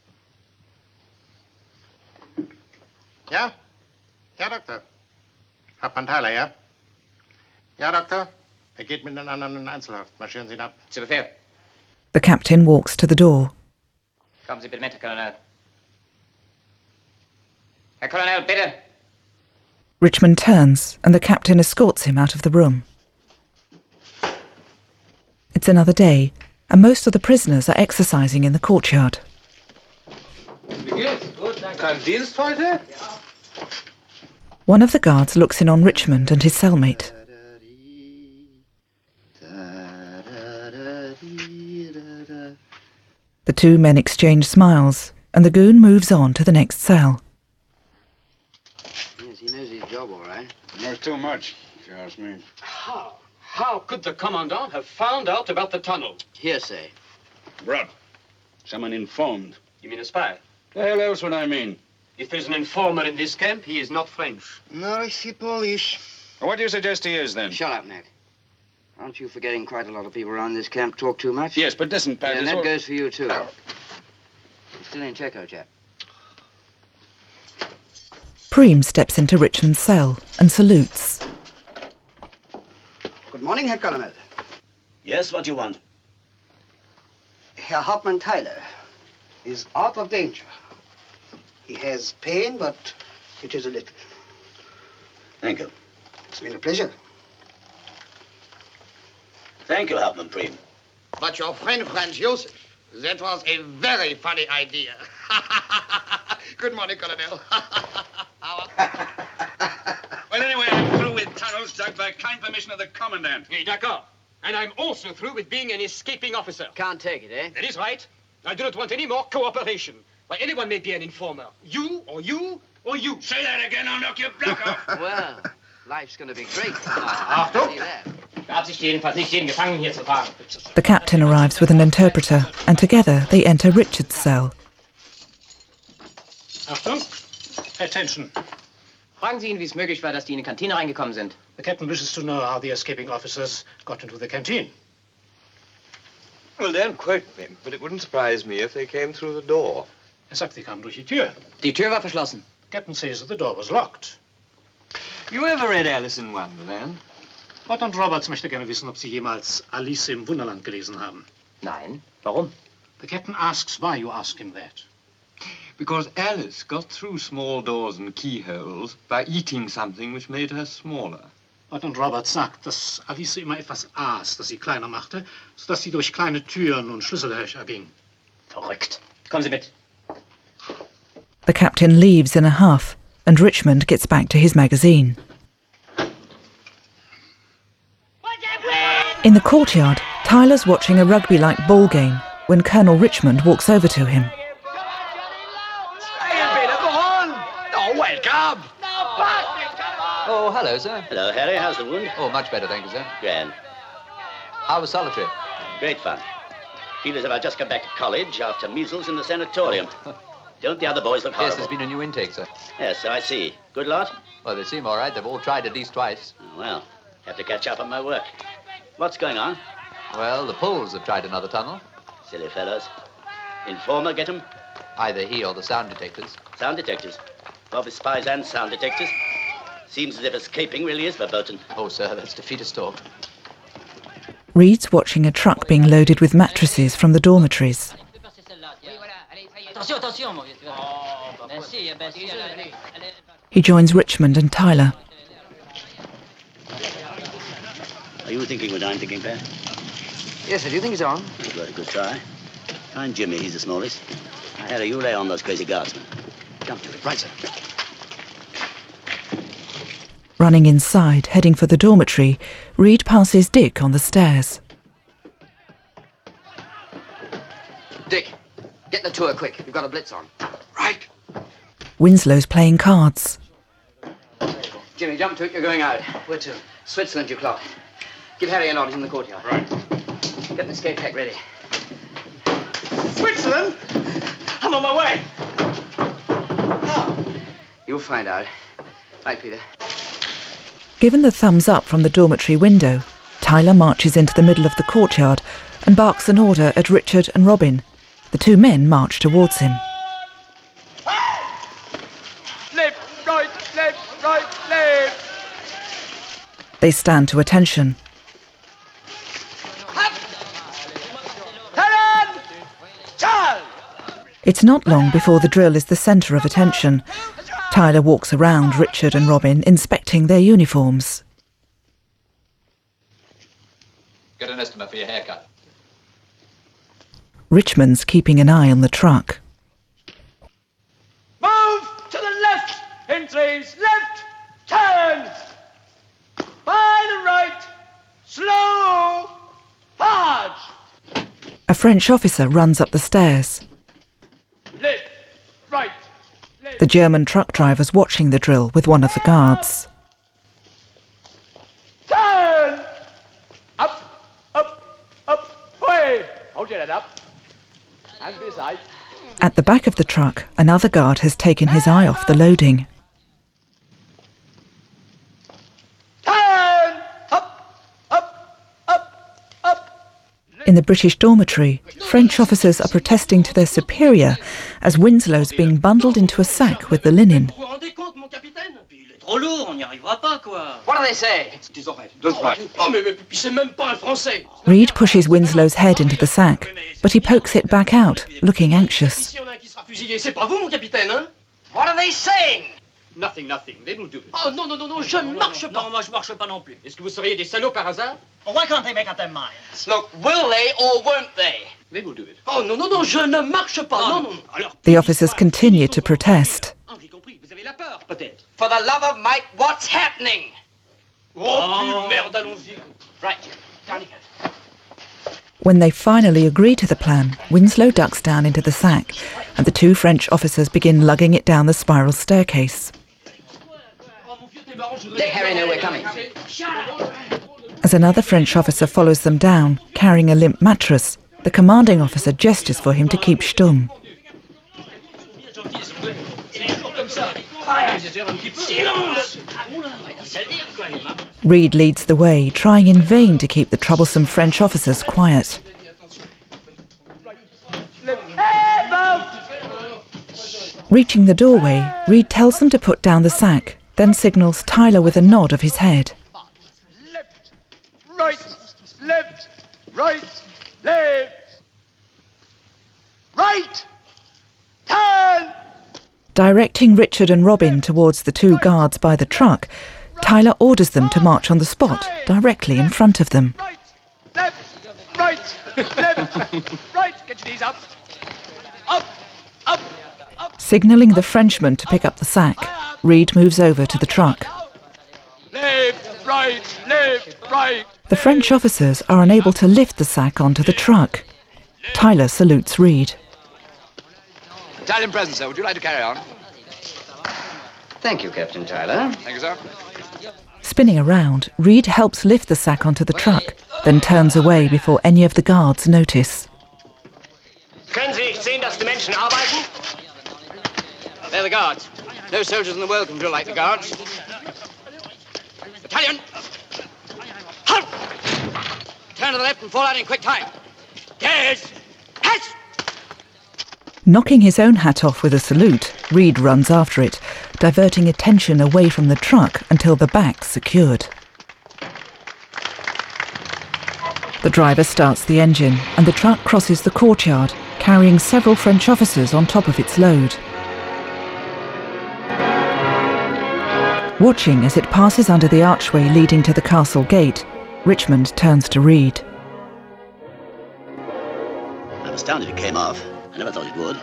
Ja? Ja, Doktor. Hauptmann Tyler, ja? Ja, Doktor. Er geht mit den anderen in Einzelhaft. Marschieren Sie ihn ab. Zu Befehl. The captain walks to the door. Kommen Sie bitte mit, Herr Colonel. Herr Colonel, bitte. Richmond turns, and the captain escorts him out of the room. It's another day, and most of the prisoners are exercising in the courtyard. Wie geht's? Gut, danke. Kein Dienst heute? One of the guards looks in on Richmond and his cellmate. The two men exchange smiles, and the goon moves on to the next cell. Yes, he knows his job, all right. Not too much, if you ask me. How? How could the commandant have found out about the tunnel? Hearsay. Bruh. Someone informed. You mean a spy? The hell else would I mean? If there's an informer in this camp, he is not French. No, is he Polish? What do you suggest he is, then? Shut up, Ned. Aren't you forgetting quite a lot of people around this camp talk too much? Yes, but listen, Pat. Yeah, and it's that all- goes for you, too. You're still in check, old chap. Preem steps into Richmond's cell and salutes. Good morning, Herr Colonel. Yes, what do you want? Herr Hauptmann Tyler is out of danger. He has pain, but it is a little. Thank you. It's been a pleasure. Thank you, Hauptmann Preem. But your friend Franz Josef, that was a very funny idea. Good morning, Colonel. Well, anyway, I'm through with tunnels dug by kind permission of the Commandant. Oui, d'accord. And I'm also through with being an escaping officer. Can't take it, eh? That is right. I do not want any more cooperation. Why, anyone may be an informer. You, or you, or you. Say that again, I'll knock your block off. Well, life's going to be great. Achtung! See that. Beabsichtigt jedenfalls nicht, jeden Gefangenen hier zu fahren. The captain arrives with an interpreter, and together they enter Richard's cell. Achtung! Attention. Fragen Sie ihn, wie es möglich war, dass die in die Kantine reingekommen sind. The captain wishes to know how the escaping officers got into the canteen. Well, don't quote me, but it wouldn't surprise me if they came through the door. Er sagt, sie kamen durch die Tür. Die Tür war verschlossen. The captain says that the door was locked. You ever read Alice in Wonderland? Lieutenant Roberts möchte gerne wissen, ob Sie jemals Alice im Wunderland gelesen haben. Nein. Warum? The captain asks why you ask him that. Because Alice got through small doors and keyholes by eating something which made her smaller. Lieutenant Roberts sagt, dass Alice immer etwas aß, das sie kleiner machte, sodass sie durch kleine Türen und Schlüssellöcher ging. Verrückt. Kommen Sie mit. The captain leaves in a huff, and Richmond gets back to his magazine. In the courtyard, Tyler's watching a rugby-like ball game when Colonel Richmond walks over to him. Oh, welcome. Oh, hello, sir. Hello, Harry. How's the wound? Oh, much better, thank you, sir. Grand. How was solitary? Great fun. Feel as if I'd just come back to college after measles in the sanatorium. Don't the other boys look horrible? Yes, there's been a new intake, sir. Yes, I see. Good lot? Well, they seem all right. They've all tried at least twice. Oh, well, have to catch up on my work. What's going on? Well, the Poles have tried another tunnel. Silly fellows. Informer, get 'em? Either he or the sound detectors. Sound detectors? Both spies and sound detectors? Seems as if escaping really is verboten. Oh, sir, that's defeatist talk. Reed's watching a truck being loaded with mattresses from the dormitories. He joins Richmond and Tyler. Are you thinking what I'm thinking, Pat? Yes, I do think he's on. You've got a good try. Find Jimmy, he's the smallest. Harry, you lay on those crazy guardsmen. Jump to it. Right, sir. Running inside, heading for the dormitory, Reed passes Dick on the stairs. Dick, get the tour quick. We've got a blitz on. Right. Winslow's playing cards. Jimmy, jump to it. You're going out. Where to? Switzerland, you clock. Give Harry a nod. He's in the courtyard. Right. Get an escape pack ready. Switzerland? I'm on my way. How? You'll find out. Right, Peter. Given the thumbs up from the dormitory window, Tyler marches into the middle of the courtyard and barks an order at Richard and Robin. The two men march towards him. Left, right, left, right, left. They stand to attention. Helen! Charles! It's not long before the drill is the centre of attention. Tyler walks around Richard and Robin, inspecting their uniforms. Get an estimate for your haircut. Richmond's keeping an eye on the truck. Move to the left! Entries left! Turn! By the right! Slow! March! A French officer runs up the stairs. Left! Right! The German truck driver's watching the drill with one of the guards. Turn! Up! Up! Up! Way! Hold your head up. And this side. At the back of the truck, another guard has taken his eye off the loading. Turn! Up! Up! Up! Up! In the British dormitory, French officers are protesting to their superior as Winslow's being bundled into a sack with the linen. Vous vous rendez compte, mon capitaine? What do they say? Oh, mais, mais puis c'est même pas un Français. Reed pushes Winslow's head into the sack, but he pokes it back out, looking anxious. C'est pas vous, mon capitaine, hein? What are they saying? Nothing, nothing. They will do it. Oh, non, non, non, non, je ne marche pas. Non, moi, je marche pas non plus. Est-ce que vous seriez des salauds par hasard? Well, why can't they make up their minds? Look, will they or won't they? They will do it. Oh, non, non, non, je ne marche pas. Non, non. Alors, The officers continue to protest. vous avez la peur, peut-être. For the love of Mike, what's happening? Oh, merde, allons-y. Right, down you go. When they finally agree to the plan, Winslow ducks down into the sack, and the two French officers begin lugging it down the spiral staircase. Let Harry know we're coming. As another French officer follows them down, carrying a limp mattress, the commanding officer gestures for him to keep stum. Reed leads the way, trying in vain to keep the troublesome French officers quiet. Reaching the doorway, Reed tells them to put down the sack, then signals Tyler with a nod of his head. Right, left, right, left, right, turn! Directing Richard and Robin towards the two guards by the truck, Tyler orders them to march on the spot, directly in front of them. Left, right, left, right, get your knees up, up, up, up. Signalling the Frenchman to pick up the sack, Reed moves over to the truck. Left, right, left, right. The French officers are unable to lift the sack onto the truck. Tyler salutes Reed. Italian present, sir. Would you like to carry on? Thank you, Captain Tyler. Thank you, sir. Spinning around, Reed helps lift the sack onto the truck, then turns away before any of the guards notice. Können Sie nicht sehen, dass die Menschen arbeiten? They're the guards. No soldiers in the world can drill like the guards. Battalion! Halt! Turn to the left and fall out in quick time. Yes! Yes! Knocking his own hat off with a salute, Reed runs after it, diverting attention away from the truck until the back's secured. The driver starts the engine, and the truck crosses the courtyard, carrying several French officers on top of its load. Watching as it passes under the archway leading to the castle gate, Richmond turns to Reed. I'm astounded it came off. I never thought it would.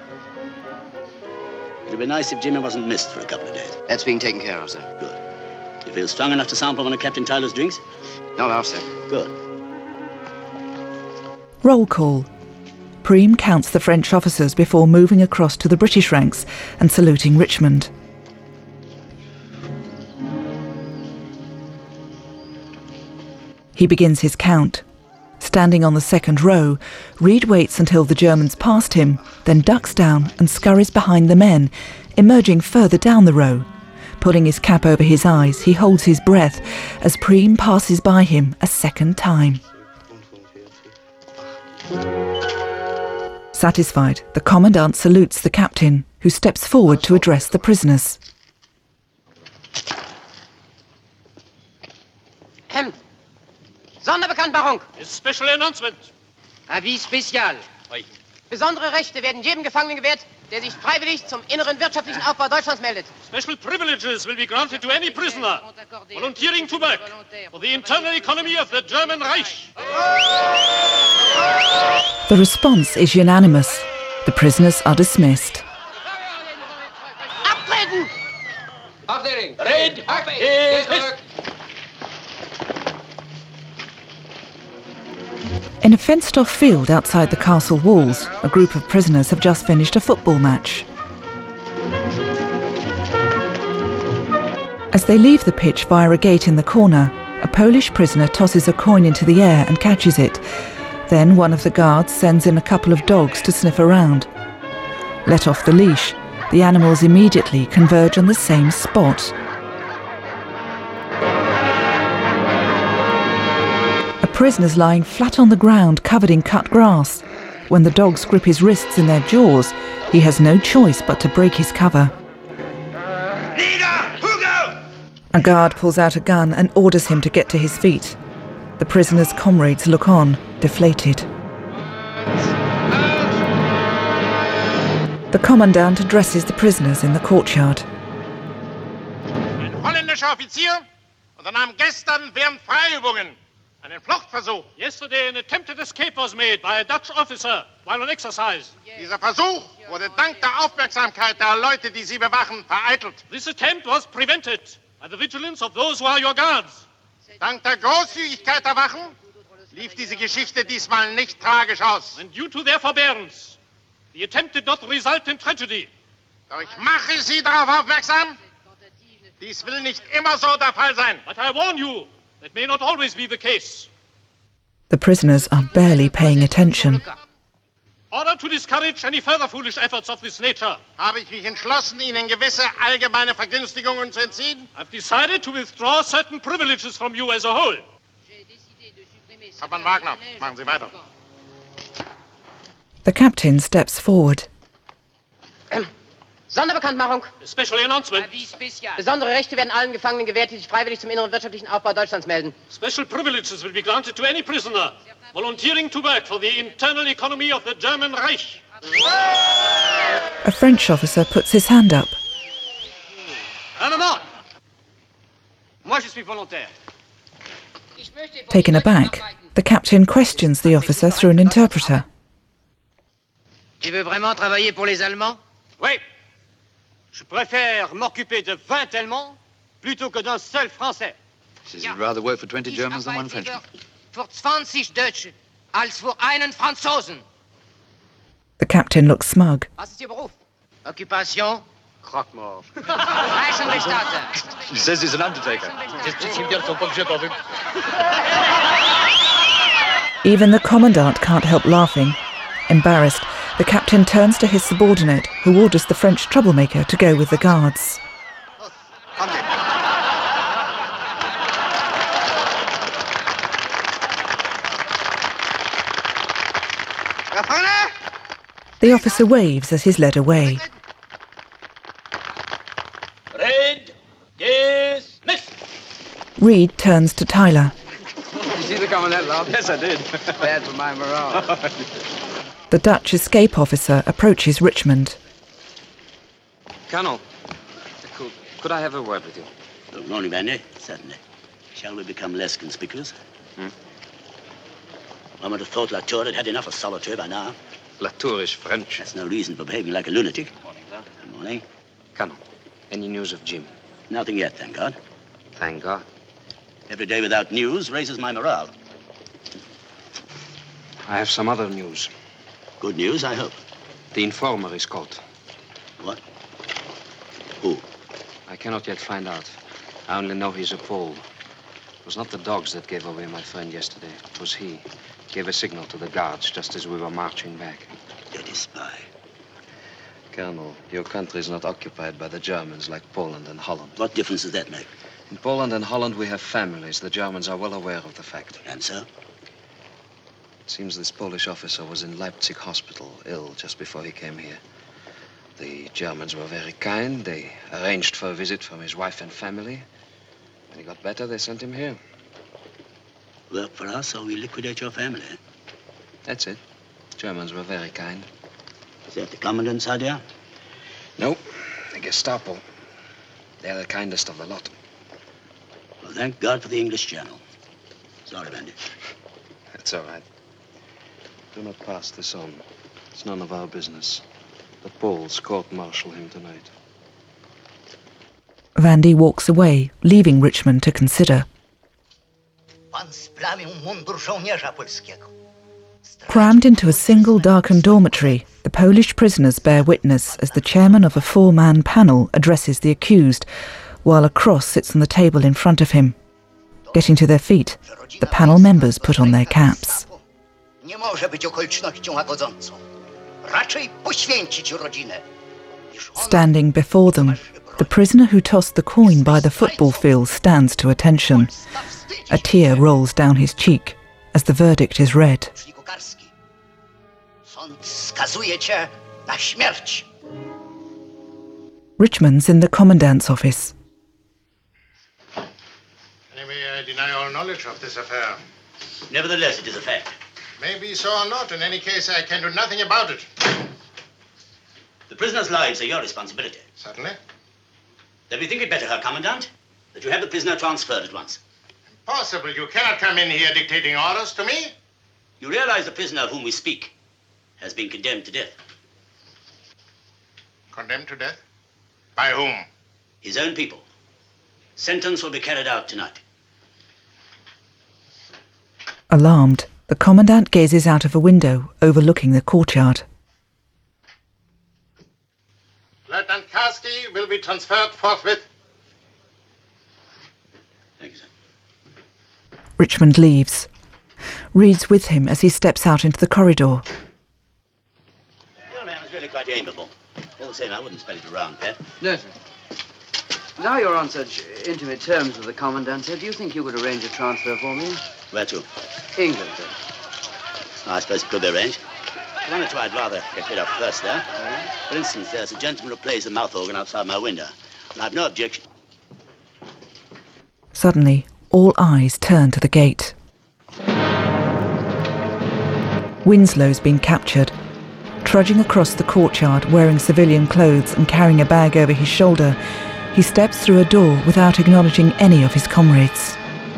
It would be nice if Jimmy wasn't missed for a couple of days. That's being taken care of, sir. Good. You feel strong enough to sample one of Captain Tyler's drinks? No, no, sir. Good. Roll call. Preem counts the French officers before moving across to the British ranks and saluting Richmond. He begins his count. Standing on the second row, Reed waits until the Germans passed him, then ducks down and scurries behind the men, emerging further down the row. Pulling his cap over his eyes, he holds his breath as Preem passes by him a second time. Satisfied, the commandant salutes the captain, who steps forward to address the prisoners. Hem. Sonderbekanntmachung. Special announcement. Avis spécial. Oui. Besondere Rechte werden jedem Gefangenen gewährt, der sich freiwillig zum inneren wirtschaftlichen Aufbau Deutschlands meldet. Special privileges will be granted to any prisoner volunteering to work for the internal economy of the German Reich. The response is unanimous. The prisoners are dismissed. Abtreten! Afdeling. Red. Yes, In a fenced-off field outside the castle walls, a group of prisoners have just finished a football match. As they leave the pitch via a gate in the corner, a Polish prisoner tosses a coin into the air and catches it. Then one of the guards sends in a couple of dogs to sniff around. Let off the leash, the animals immediately converge on the same spot. A prisoner's lying flat on the ground, covered in cut grass. When the dogs grip his wrists in their jaws, he has no choice but to break his cover. A guard pulls out a gun and orders him to get to his feet. The prisoner's comrades look on, deflated. The commandant addresses the prisoners in the courtyard. Ein holländischer Offizier unternahm gestern während Freiübungen einen Fluchtversuch. Yesterday, an attempted escape was made by a Dutch officer while on exercise. Dieser Versuch wurde dank der Aufmerksamkeit der Leute, die sie bewachen, vereitelt. This attempt was prevented by the vigilance of those who are your guards. Dank der Großzügigkeit der Wachen lief diese Geschichte diesmal nicht tragisch aus. And due to their forbearance, the attempt did not result in tragedy. Doch ich mache Sie darauf aufmerksam, dies will nicht immer so der Fall sein. But I warn you, that may not always be the case. The prisoners are barely paying attention. In order to discourage any further foolish efforts of this nature, habe ich mich entschlossen, Ihnen gewisse allgemeine Vergünstigungen zu entziehen. I've decided to withdraw certain privileges from you as a whole. Hauptmann Wagner, machen Sie weiter. The captain steps forward. Sonderbekanntmachung. Special announcement. Besondere Rechte werden allen Gefangenen gewährt, die sich freiwillig zum inneren wirtschaftlichen Aufbau Deutschlands melden. Special privileges will be granted to any prisoner volunteering to work for the internal economy of the German Reich. A French officer puts his hand up. Un moment. Moi, je suis volontaire. Taken aback, the captain questions the officer through an interpreter. Tu veux vraiment travailler pour les Allemands? Oui. Je préfère m'occuper de vingt Allemands plutôt que d'un seul Français. Says he'd rather work for twenty Germans than one Frenchman. Für zwanzig Deutsche als für einen Franzosen. The captain looks smug. Was ist Ihr Beruf? Occupation? Croque-mort. Reichenbestatter. He says he's an undertaker. Even the commandant can't help laughing. Embarrassed, the captain turns to his subordinate, who orders the French troublemaker to go with the guards. The officer waves as he's led away. Red, dismiss. Reed turns to Tyler. You see the commandant laugh? Yes, I did. Bad for my morale. The Dutch escape officer approaches Richmond. Colonel, could, could I have a word with you? Good morning, Bandy. Certainly. Shall we become less conspicuous? Hmm? One would have thought Latour had had enough of solitude by now. Latour is French. That's no reason for behaving like a lunatic. Morning, sir. Good morning. Colonel, any news of Jim? Nothing yet, thank God. Thank God. Every day without news raises my morale. I have some other news. Good news, I hope. The informer is caught. What? Who? I cannot yet find out. I only know he's a Pole. It was not the dogs that gave away my friend yesterday. It was he. Gave a signal to the guards just as we were marching back. Dirty spy. Colonel, your country is not occupied by the Germans like Poland and Holland. What difference does that make? In Poland and Holland, we have families. The Germans are well aware of the fact. And so? It seems this Polish officer was in Leipzig hospital, ill, just before he came here. The Germans were very kind. They arranged for a visit from his wife and family. When he got better, they sent him here. Work for us, or we liquidate your family. That's it. Germans were very kind. Is that the commandant's idea? No, the Gestapo. They're the kindest of the lot. Well, thank God for the English Channel. Sorry, Bandy. That's all right. Do not pass this on. It's none of our business. The Poles court-martial him tonight. Vandy walks away, leaving Richmond to consider. Crammed into a single darkened dormitory, the Polish prisoners bear witness as the chairman of a four-man panel addresses the accused, while a cross sits on the table in front of him. Getting to their feet, the panel members put on their caps. Nie może być okolicznością łagodzącą. Raczej poświęcić rodzinę. Standing before them, the prisoner who tossed the coin by the football field stands to attention. A tear rolls down his cheek as the verdict is read. Sąd skazuje cię na śmierć. Richmond's in the commandant's office. deny all knowledge of this affair. Nevertheless, it is a fact. Maybe so or not. In any case, I can do nothing about it. The prisoners' lives are your responsibility. Certainly. Then we think it better, Herr Commandant, that you have the prisoner transferred at once. Impossible. You cannot come in here dictating orders to me. You realize the prisoner of whom we speak has been condemned to death. Condemned to death? By whom? His own people. Sentence will be carried out tonight. Alarmed, the Commandant gazes out of a window overlooking the courtyard. Lieutenant Karski will be transferred forthwith. Thank you, sir. Richmond leaves. Reed's with him as he steps out into the corridor. The old man was really quite amiable. All the same, I wouldn't spell it around, Pat. No, sir. Now you're on such intimate terms with the Commandant, sir, do you think you could arrange a transfer for me? Where to? England, sir. I suppose it could be arranged. One or two I'd rather get rid of first, though. For instance, there's a gentleman who plays the mouth organ outside my window. And I've no objection. Suddenly, all eyes turn to the gate. Winslow's been captured. Trudging across the courtyard, wearing civilian clothes and carrying a bag over his shoulder, he steps through a door without acknowledging any of his comrades.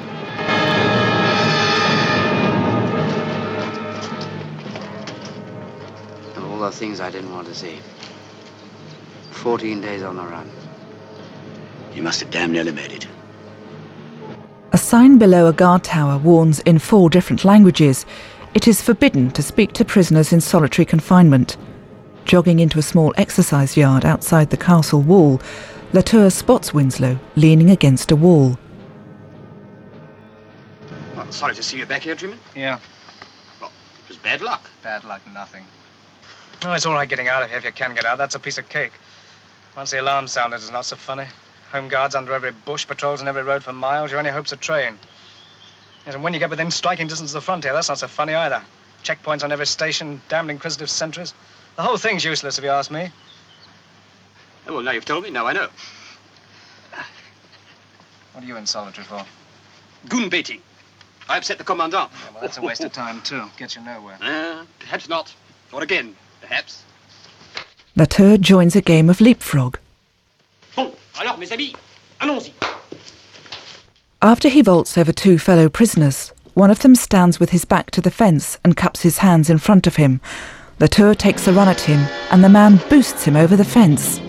All the things I didn't want to see. Fourteen days on the run. You must have damn nearly made it. A sign below a guard tower warns in four different languages it is forbidden to speak to prisoners in solitary confinement. Jogging into a small exercise yard outside the castle wall, Latour spots Winslow leaning against a wall. Well, sorry to see you back here, Truman. Yeah. Well, it was bad luck. Bad luck, nothing. No, it's all right getting out of here if you can get out. That's a piece of cake. Once the alarm sounded, it's not so funny. Home guards under every bush, patrols on every road for miles. Your only hope's a train. Yes, and when you get within striking distance of the frontier, that's not so funny either. Checkpoints on every station, damned inquisitive sentries. The whole thing's useless, if you ask me. Oh, well, now you've told me. Now I know. What are you in solitary for? Goon baiting. I upset the Commandant. Yeah, well, that's a waste of time, too. Gets you nowhere. Uh, perhaps not. Or again, perhaps. Latour joins a game of leapfrog. Bon, alors, mes amis, allons-y. After he vaults over two fellow prisoners, one of them stands with his back to the fence and cups his hands in front of him. Latour takes a run at him, and the man boosts him over the fence.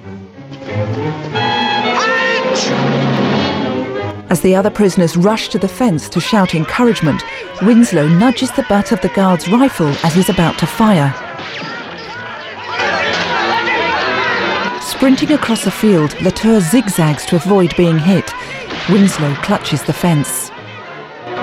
As the other prisoners rush to the fence to shout encouragement, Winslow nudges the butt of the guard's rifle as he's about to fire. Sprinting across the field, Latour zigzags to avoid being hit. Winslow clutches the fence. Run,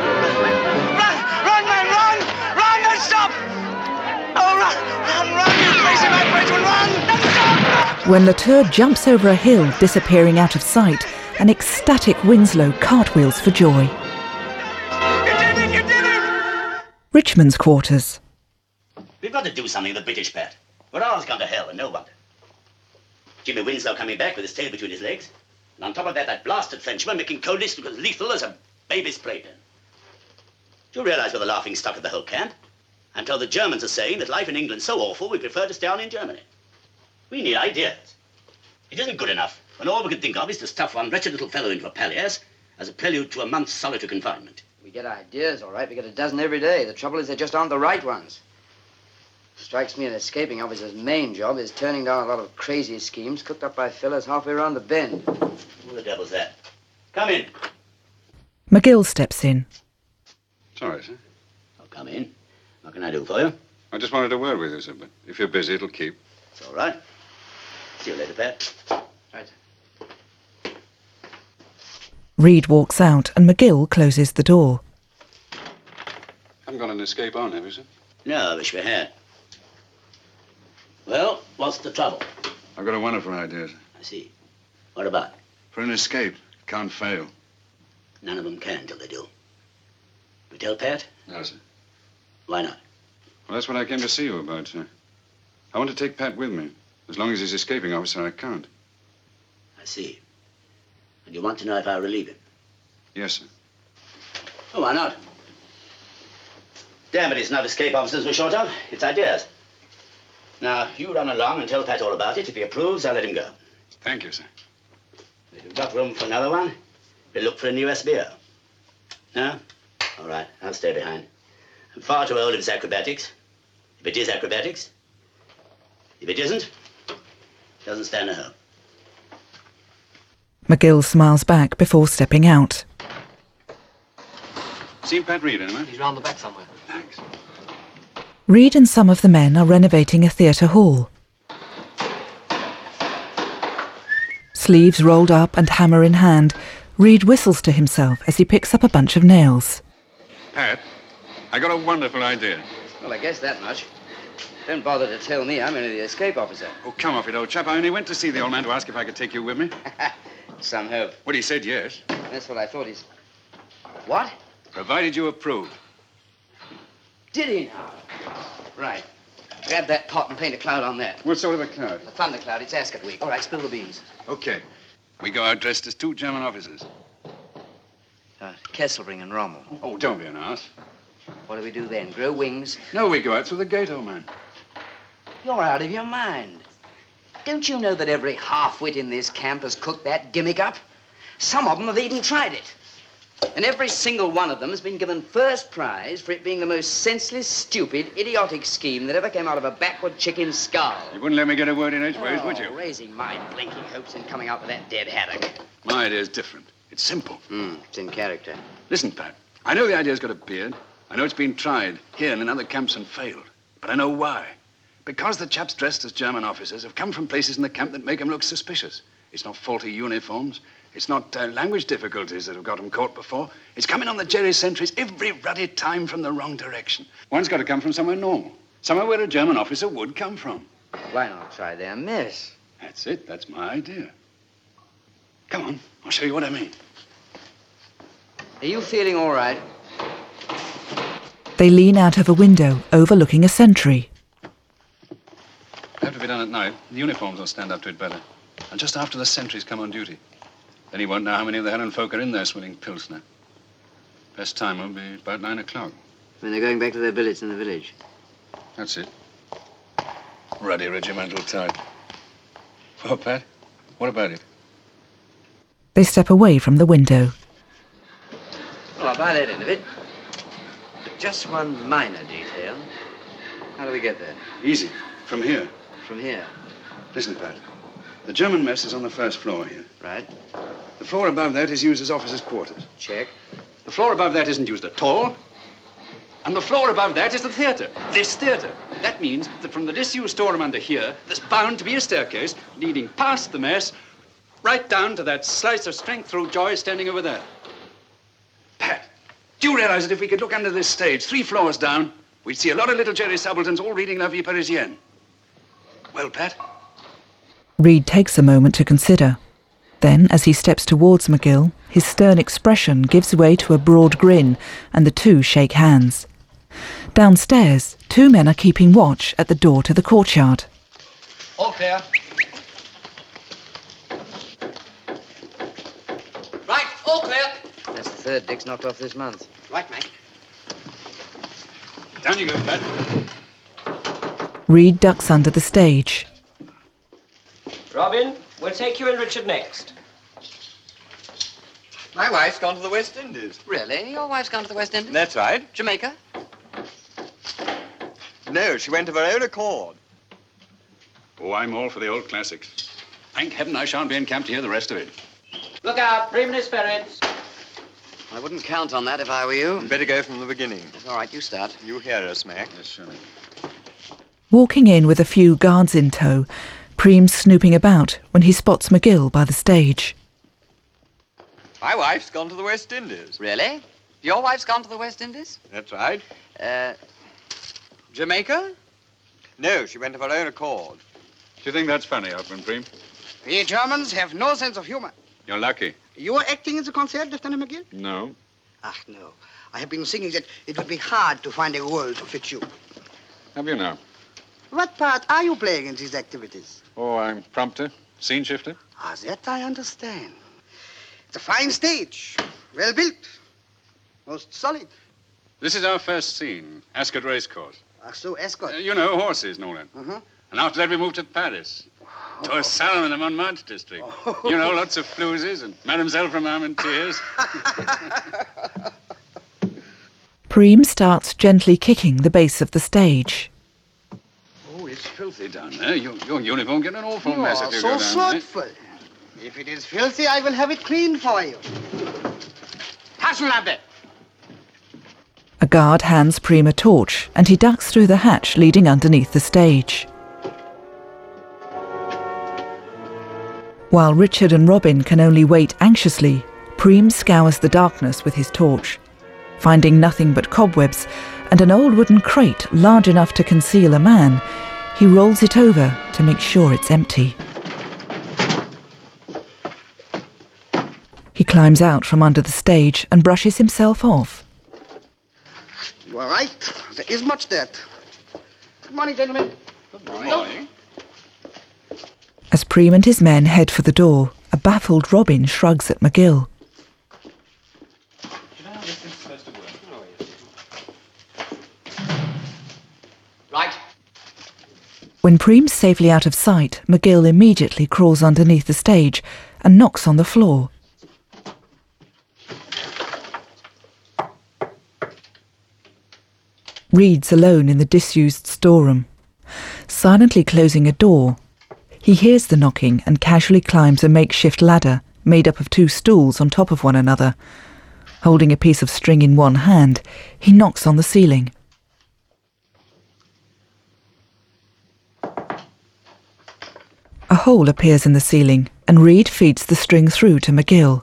man, run! Run, don't stop! Oh, run, run, run, you crazy mad Frenchman, run! Don't stop! When Latour jumps over a hill, disappearing out of sight, an ecstatic Winslow cartwheels for joy. You did it, you did it! Richmond's quarters. We've got to do something with the British, Pat. We're all gone to hell, and no wonder. Jimmy Winslow coming back with his tail between his legs. And on top of that, that blasted Frenchman making Colditz look as lethal as a baby's playpen. Do you realize we're the laughing stock of the whole camp? I'm told the Germans are saying that life in England's so awful we prefer to stay on in Germany. We need ideas. It isn't good enough when all we can think of is to stuff one wretched little fellow into a palliasse as a prelude to a month's solitary confinement. We get ideas, all right. We get a dozen every day. The trouble is they just aren't the right ones. Strikes me an escaping officer's main job is turning down a lot of crazy schemes cooked up by fellas halfway around the bend. Who the devil's that? Come in. McGill steps in. Sorry, sir. Oh, come in. What can I do for you? I just wanted a word with you, sir, but if you're busy, it'll keep. It's all right. See you later, Pat. Right. Reed walks out and McGill closes the door. Haven't got an escape on, have you, sir? No, I wish we had. Well, what's the trouble? I've got a wonderful idea, sir. I see. What about? For an escape. Can't fail. None of them can till they do. You tell Pat? No, sir. Why not? Well, that's what I came to see you about, sir. I want to take Pat with me. As long as he's escaping officer, I can't. I see. And you want to know if I relieve him? Yes, sir. Oh, why not? Damn it, it's not escape officers we're short of. It's ideas. Now, you run along and tell Pat all about it. If he approves, I'll let him go. Thank you, sir. If you've got room for another one, we'll look for a new S B O. No? All right, I'll stay behind. I'm far too old if it's acrobatics. If it is acrobatics. If it isn't, doesn't stand a hope. McGill smiles back before stepping out. Seen Pat Reed anyway? He's round the back somewhere. Thanks. Reed and some of the men are renovating a theatre hall. Sleeves rolled up and hammer in hand, Reed whistles to himself as he picks up a bunch of nails. Pat, I got a wonderful idea. Well, I guess that much. Don't bother to tell me. I'm only the escape officer. Oh, come off it, old chap. I only went to see the old man to ask if I could take you with me. Some hope. Well, he said yes. That's what I thought he's... What? Provided you approve. Did he now? Right. Grab that pot and paint a cloud on that. What sort of a cloud? A thunder cloud. It's Ascot week. All right, spill the beans. Okay. We go out dressed as two German officers. Uh, Kesselring and Rommel. Oh, don't be an ass. What do we do then? Grow wings? No, we go out through the gate, old man. You're out of your mind. Don't you know that every half-wit in this camp has cooked that gimmick up? Some of them have even tried it. And every single one of them has been given first prize for it being the most senseless, stupid, idiotic scheme that ever came out of a backward chicken's skull. You wouldn't let me get a word in edgeways, oh, would you? Raising my blinking hopes in coming out with that dead haddock. My idea's different. It's simple. Hmm, it's in character. Listen, Pat. I know the idea's got a beard. I know it's been tried here and in other camps and failed. But I know why. Because the chaps dressed as German officers have come from places in the camp that make them look suspicious. It's not faulty uniforms. It's not uh, language difficulties that have got them caught before. It's coming on the Jerry sentries every ruddy time from the wrong direction. One's got to come from somewhere normal. Somewhere where a German officer would come from. Why not try their mess? That's it. That's my idea. Come on. I'll show you what I mean. Are you feeling all right? They lean out of a window overlooking a sentry. Have to be done at night. The uniforms will stand up to it better. And just after the sentries come on duty. Then he won't know how many of the Helen folk are in there swilling Pilsner. Best time will be about nine o'clock. When they're going back to their billets in the village. That's it. Ruddy regimental type. Oh, Pat, what about it? They step away from the window. Well, I'll buy that end of it. But just one minor detail. How do we get there? Easy. From here. From here? Listen, Pat. The German mess is on the first floor here. Right. The floor above that is used as officers' quarters. Check. The floor above that isn't used at all. And the floor above that is the theatre. This theatre. That means that from the disused storeroom under here, there's bound to be a staircase leading past the mess, right down to that slice of strength-through joy standing over there. Pat, do you realize that if we could look under this stage, three floors down, we'd see a lot of little Jerry subalterns all reading La Vie Parisienne? Well, Pat? Reed takes a moment to consider. Then, as he steps towards McGill, his stern expression gives way to a broad grin, and the two shake hands. Downstairs, two men are keeping watch at the door to the courtyard. All clear. Right, all clear. That's the third Dick's knocked off this month. Right, Mike. Down you go, Pat. Reed ducks under the stage. Robin, we'll take you and Richard next. My wife's gone to the West Indies. Really? Your wife's gone to the West Indies? That's right. Jamaica? No, she went of her own accord. Oh, I'm all for the old classics. Thank heaven I shan't be in camp to hear the rest of it. Look out, Bremen spirits. I wouldn't count on that if I were you. Better go from the beginning. All right, you start. You hear us, Mac. Yes, surely. Walking in with a few guards in tow, Preem's snooping about when he spots McGill by the stage. My wife's gone to the West Indies. Really? Your wife's gone to the West Indies? That's right. Uh, Jamaica? No, she went of her own accord. Do you think that's funny, Alfred Preem? We Germans have no sense of humor. You're lucky. You are acting in the concert, Lieutenant McGill? No. Ah, no. I have been thinking that it would be hard to find a role to fit you. Have you now? What part are you playing in these activities? Oh, I'm prompter, scene shifter. Ah, that I understand. It's a fine stage. Well built. Most solid. This is our first scene, Ascot Racecourse. Ach so, Ascot. Uh, you know, horses and all that. Uh-huh. And after that, we moved to Paris. To a salon in the Montmartre district. You know, lots of flouses and Mademoiselle from Armentières. Preem starts gently kicking the base of the stage. Oh, it's filthy down there. Your, your uniform get an awful You mess are if you so go down there. thoughtful. If it is filthy, I will have it cleaned for you. Taschenlampe! A guard hands Preem a torch and he ducks through the hatch leading underneath the stage. While Richard and Robin can only wait anxiously, Preem scours the darkness with his torch. Finding nothing but cobwebs and an old wooden crate large enough to conceal a man, he rolls it over to make sure it's empty. He climbs out from under the stage and brushes himself off. You are right. There is much dirt. Good morning, gentlemen. Good morning. As Preem and his men head for the door, a baffled Robin shrugs at McGill. Right. When Preem's safely out of sight, McGill immediately crawls underneath the stage and knocks on the floor. Reed's alone in the disused storeroom. Silently closing a door, he hears the knocking and casually climbs a makeshift ladder made up of two stools on top of one another. Holding a piece of string in one hand, he knocks on the ceiling. A hole appears in the ceiling, and Reed feeds the string through to McGill.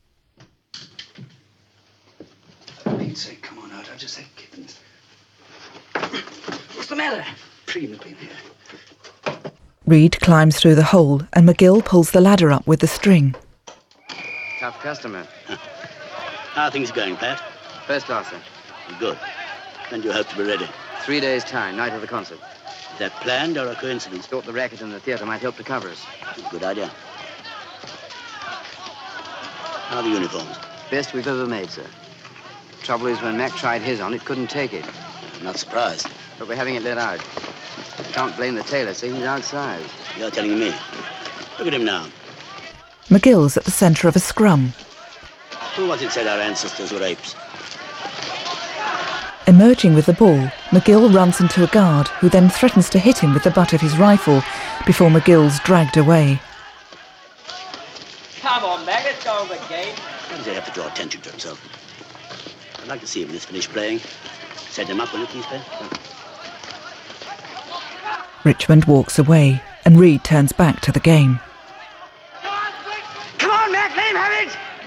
For Pete's sake, come on out. I just said kittens. What's the matter? Preem has been here. Reed climbs through the hole, and McGill pulls the ladder up with the string. Tough customer. How are things going, Pat? First class, sir. Good. When do you hope to be ready? Three days' time, night of the concert. Is that planned or a coincidence? Thought the racket in the theater might help to cover us. Good idea. How are the uniforms? Best we've ever made, sir. Trouble is, when Mac tried his on, it couldn't take it. I'm not surprised. But we're having it let out. Can't blame the tailor, see, he's outside. You're telling me. Look at him now. McGill's at the centre of a scrum. Who was it said our ancestors were apes? Emerging with the ball, McGill runs into a guard who then threatens to hit him with the butt of his rifle before McGill's dragged away. Come on, Mac, let's go over the game. Why does he have to draw attention to himself? I'd like to see him when he's finished playing. Set him up, will you please, Ben? Richmond walks away, and Reed turns back to the game. Come on, Mac, let him have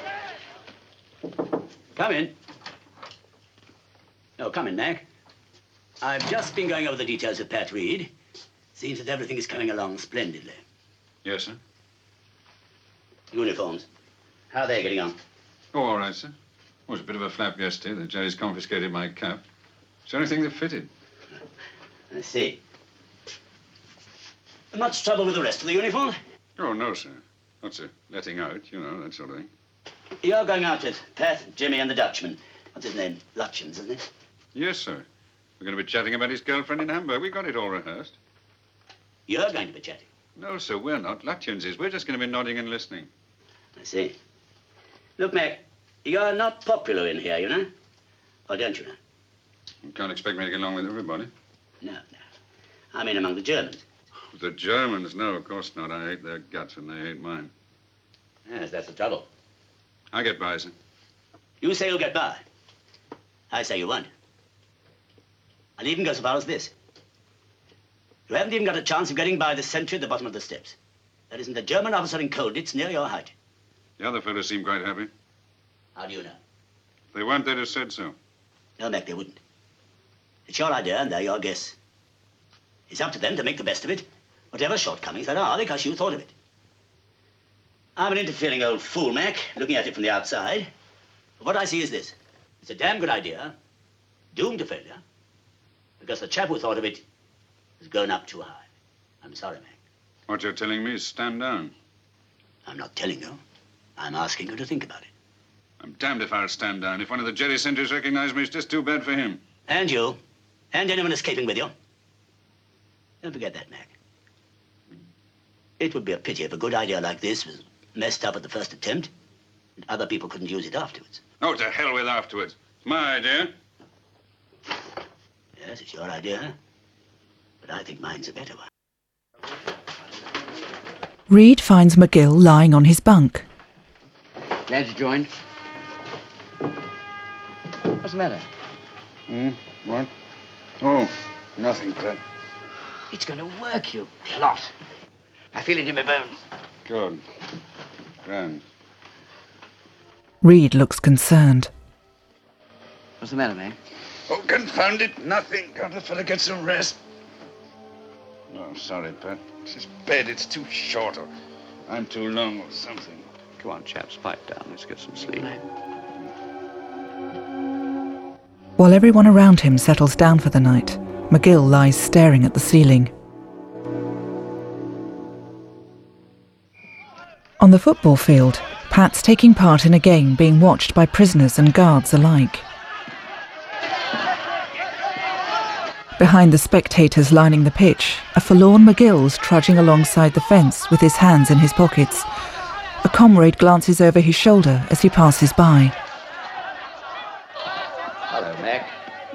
it! Come in. No, come in, Mac. I've just been going over the details with Pat Reed. Seems that everything is coming along splendidly. Yes, sir. Uniforms. How are they getting on? Oh, all right, sir. It was a bit of a flap yesterday. The Jerry's confiscated my cap. It's the only thing that fitted. I see. Much trouble with the rest of the uniform? Oh, no, sir. Lots of letting out, you know, that sort of thing. You're going out with Pat, Jimmy, and the Dutchman. What's his name? Lutchins, isn't it? Yes, sir. We're going to be chatting about his girlfriend in Hamburg. We got it all rehearsed. You're going to be chatting? No, sir, we're not. Lutchins is. We're just going to be nodding and listening. I see. Look, Mac, you're not popular in here, you know? Or don't you know? You can't expect me to get along with everybody. No, no. I mean among the Germans. The Germans? No, of course not. I hate their guts and they hate mine. Yes, that's the trouble. I get by, sir. You say you'll get by. I say you won't. I'll even go so far as this. You haven't even got a chance of getting by the sentry at the bottom of the steps. There isn't a German officer in Colditz near your height. The other fellows seem quite happy. How do you know? They weren't, they'd have said so. No, Mac, they wouldn't. It's your idea, and they're your guess. It's up to them to make the best of it, whatever shortcomings there are, because you thought of it. I'm an interfering old fool, Mac, looking at it from the outside. But what I see is this. It's a damn good idea, doomed to failure, because the chap who thought of it has grown up too high. I'm sorry, Mac. What you're telling me is stand down. I'm not telling you. I'm asking you to think about it. I'm damned if I'll stand down. If one of the Jerry sentries recognize me, it's just too bad for him. And you. And anyone escaping with you. Don't forget that, Mac. It would be a pity if a good idea like this was messed up at the first attempt and other people couldn't use it afterwards. Oh, to hell with afterwards. It's my idea. Yes, it's your idea, huh? But I think mine's a better one. Reed finds McGill lying on his bunk. Glad you joined. What's the matter? Hmm? What? Oh, nothing, Pat. It's going to work, you plot. I feel it in my bones. Good. Grand. Reed looks concerned. What's the matter, man? Oh, confound it, nothing. Can't a fella get some rest? Oh, sorry, Pat. This bed, it's too short, or I'm too long, or something. Come on, chaps, pipe down. Let's get some sleep. While everyone around him settles down for the night, McGill lies staring at the ceiling. On the football field, Pat's taking part in a game being watched by prisoners and guards alike. Behind the spectators lining the pitch, a forlorn McGill's trudging alongside the fence with his hands in his pockets. A comrade glances over his shoulder as he passes by. Hello, Mac.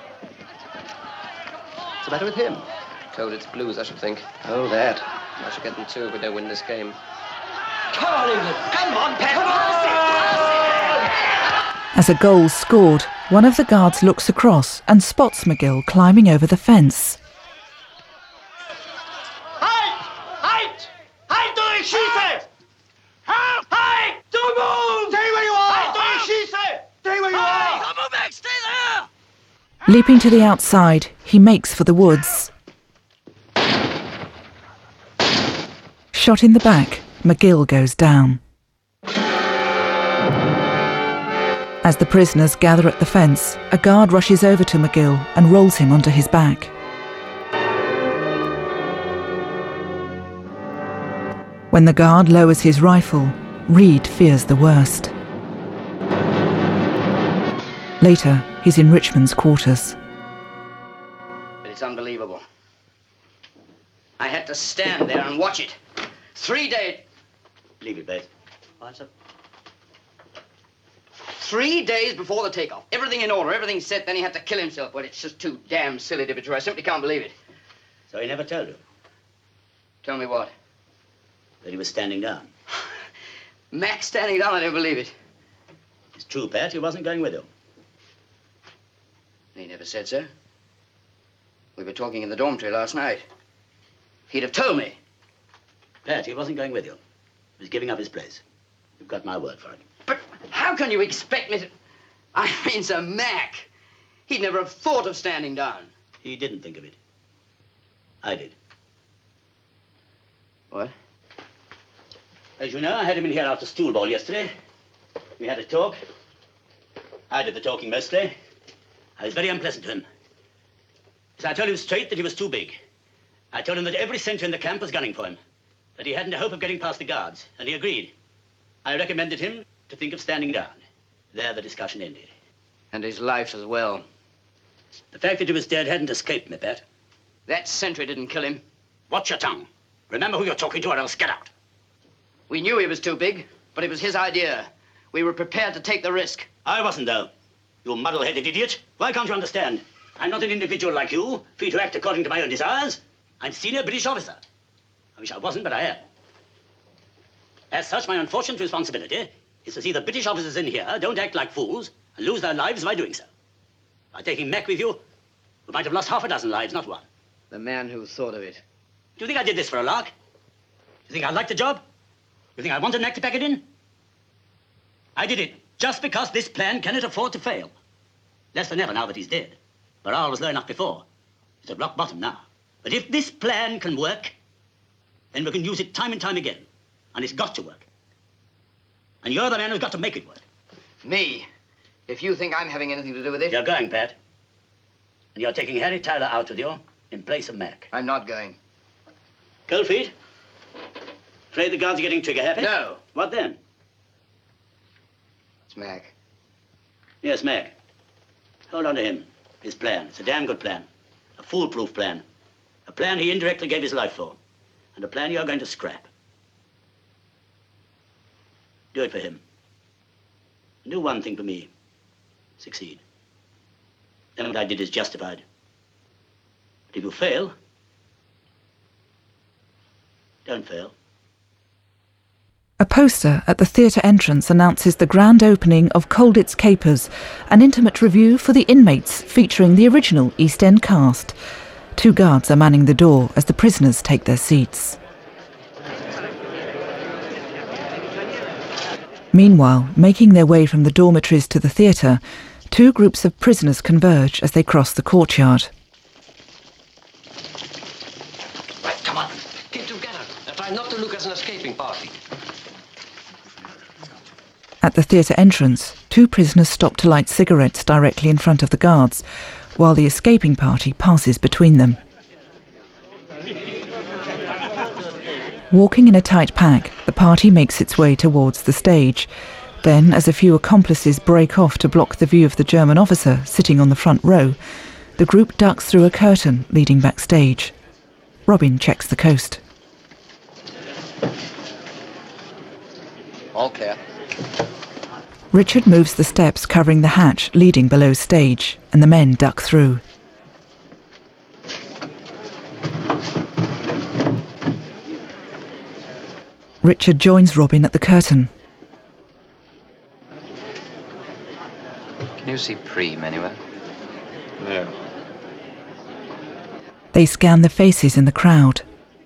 What's the matter with him? Told it's blues, I should think. Oh, that. I should get them too if we don't win this game. Come on, England. Come on, Pat. Come on. As a goal's scored, one of the guards looks across and spots McGill climbing over the fence. Halt! Halt! Halt, du Schieße! Halt! Halt! Du move! Stay where you are! Halt, du Schieße! Stay where you are! Don't move back! Stay there! Leaping to the outside, he makes for the woods. Shot in the back, McGill goes down. As the prisoners gather at the fence, a guard rushes over to McGill and rolls him onto his back. When the guard lowers his rifle, Reed fears the worst. Later, he's in Richmond's quarters. But it's unbelievable. I had to stand there and watch it. Three days... Leave it, Beth. What's up? Three days before the takeoff. Everything in order, everything set, then he had to kill himself. Well, it's just too damn silly to be true. I simply can't believe it. So he never told you? Tell me what? That he was standing down. Mac standing down, I don't believe it. It's true, Pat, he wasn't going with you. He never said so. We were talking in the dormitory last night. He'd have told me. Pat, he wasn't going with you. He was giving up his place. You've got my word for it. But how can you expect me to... I mean, Sir Mac. He'd never have thought of standing down. He didn't think of it. I did. What? As you know, I had him in here after stool ball yesterday. We had a talk. I did the talking mostly. I was very unpleasant to him. So I told him straight that he was too big. I told him that every sentry in the camp was gunning for him, that he hadn't a hope of getting past the guards, and he agreed. I recommended him to think of standing down. There the discussion ended. And his life as well. The fact that he was dead hadn't escaped me, Pat. That sentry didn't kill him. Watch your tongue. Remember who you're talking to, or else get out. We knew he was too big, but it was his idea. We were prepared to take the risk. I wasn't, though. You muddle-headed idiot. Why can't you understand? I'm not an individual like you, free to act according to my own desires. I'm senior British officer. I wish I wasn't, but I am. As such, my unfortunate responsibility is to see the British officers in here don't act like fools and lose their lives by doing so. By taking Mac with you, we might have lost half a dozen lives, not one. The man who thought of it. Do you think I did this for a lark? Do you think I liked the job? You think I wanted Mac to pack it in? I did it just because this plan cannot afford to fail. Less than ever now that he's dead. Morale was low enough before. It's at rock bottom now. But if this plan can work, then we can use it time and time again. And it's got to work. And you're the man who's got to make it work. Me? If you think I'm having anything to do with it... You're going, Pat. And you're taking Harry Tyler out with you in place of Mac. I'm not going. Cold feet? Afraid the guards are getting trigger happy? No. What then? It's Mac. Yes, Mac. Hold on to him. His plan. It's a damn good plan. A foolproof plan. A plan he indirectly gave his life for. And a plan you're going to scrap. Do it for him. And do one thing for me. Succeed. Then what I did is justified. But if you fail, don't fail. A poster at the theatre entrance announces the grand opening of Colditz Capers, an intimate review for the inmates featuring the original East End cast. Two guards are manning the door as the prisoners take their seats. Meanwhile, making their way from the dormitories to the theatre, two groups of prisoners converge as they cross the courtyard. Right, come on. Get together. And try not to look as an escaping party. At the theatre entrance, two prisoners stop to light cigarettes directly in front of the guards, while the escaping party passes between them. Walking in a tight pack, the party makes its way towards the stage. Then, as a few accomplices break off to block the view of the German officer sitting on the front row, the group ducks through a curtain leading backstage. Robin checks the coast. All clear. Richard moves the steps covering the hatch leading below stage, and the men duck through. Richard joins Robin at the curtain. Can you see Preem anywhere? No. They scan the faces in the crowd.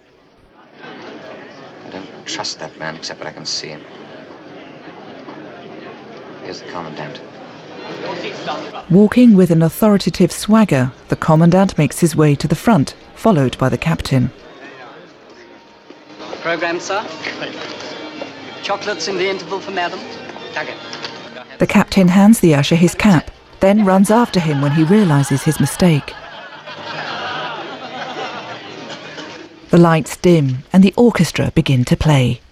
I don't trust that man except that I can see him. Here's the Commandant. Walking with an authoritative swagger, the Commandant makes his way to the front, followed by the Captain. Program, sir? Chocolates in the interval for Madam? Danke. The Captain hands the usher his cap, then runs after him when he realises his mistake. The lights dim and the orchestra begin to play.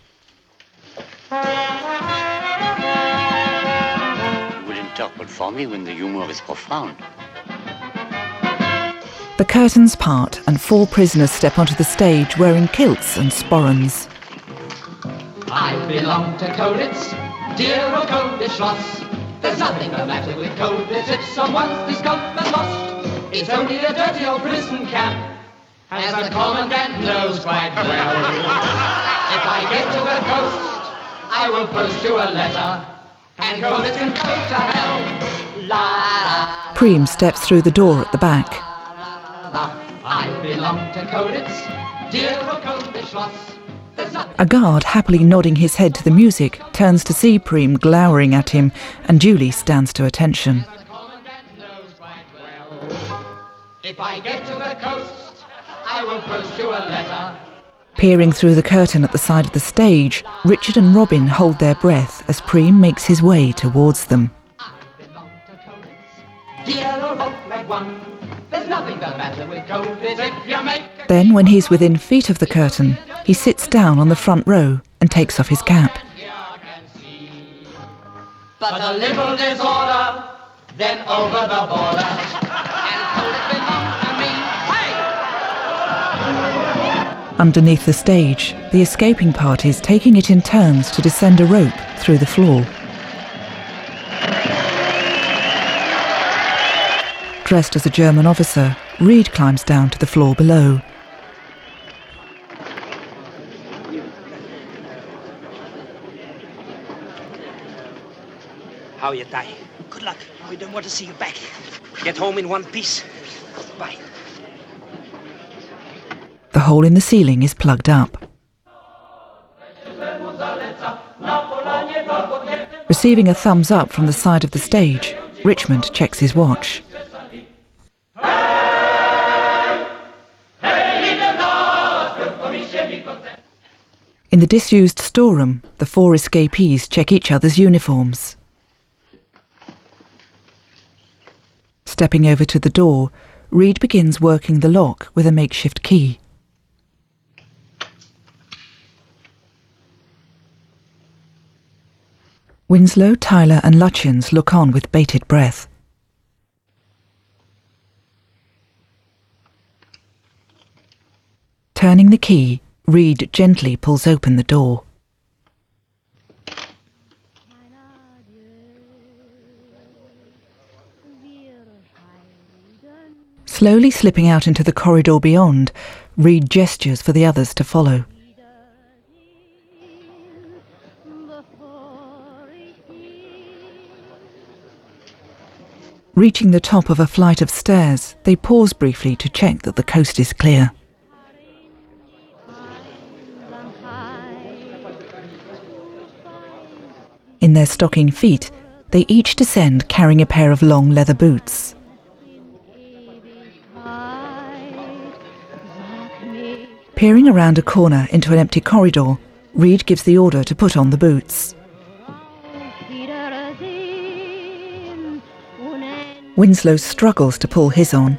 You will interpret for me when the humour is profound. The curtains part and four prisoners step onto the stage wearing kilts and sporrans. I belong to Colditz, dear old Colditz Schloss. There's nothing the matter with Colditz if someone's discomfort lost. It's only a dirty old prison camp, as the Commandant knows quite well. If I get to the coast, I will post you a letter, and Colditz can go to hell. La Preem steps through the door at the back. I belong to Colditz, dear old Colditz Schloss. A guard, happily nodding his head to the music, turns to see Preem glowering at him, and Julie stands to attention. If I get to the coast, I will post you a letter. Peering through the curtain at the side of the stage, Richard and Robin hold their breath as Preem makes his way towards them. Dear old Bootleg One, there's nothing the matter with Colditz if you make a... Then, when he's within feet of the curtain, he sits down on the front row and takes off his cap. But a little disorder, then over the border, and Colditz belongs to me. Hey! Underneath the stage, the escaping party's taking it in turns to descend a rope through the floor. Dressed as a German officer, Reed climbs down to the floor below. How you die? Good luck. We don't want to see you back. Get home in one piece. Bye. The hole in the ceiling is plugged up. Receiving a thumbs up from the side of the stage, Richmond checks his watch. In the disused storeroom, the four escapees check each other's uniforms. Stepping over to the door, Reed begins working the lock with a makeshift key. Winslow, Tyler and Lutchins look on with bated breath. Turning the key, Reed gently pulls open the door. Slowly slipping out into the corridor beyond, Reed gestures for the others to follow. Reaching the top of a flight of stairs, they pause briefly to check that the coast is clear. In their stocking feet, they each descend carrying a pair of long leather boots. Peering around a corner into an empty corridor, Reed gives the order to put on the boots. Winslow struggles to pull his on.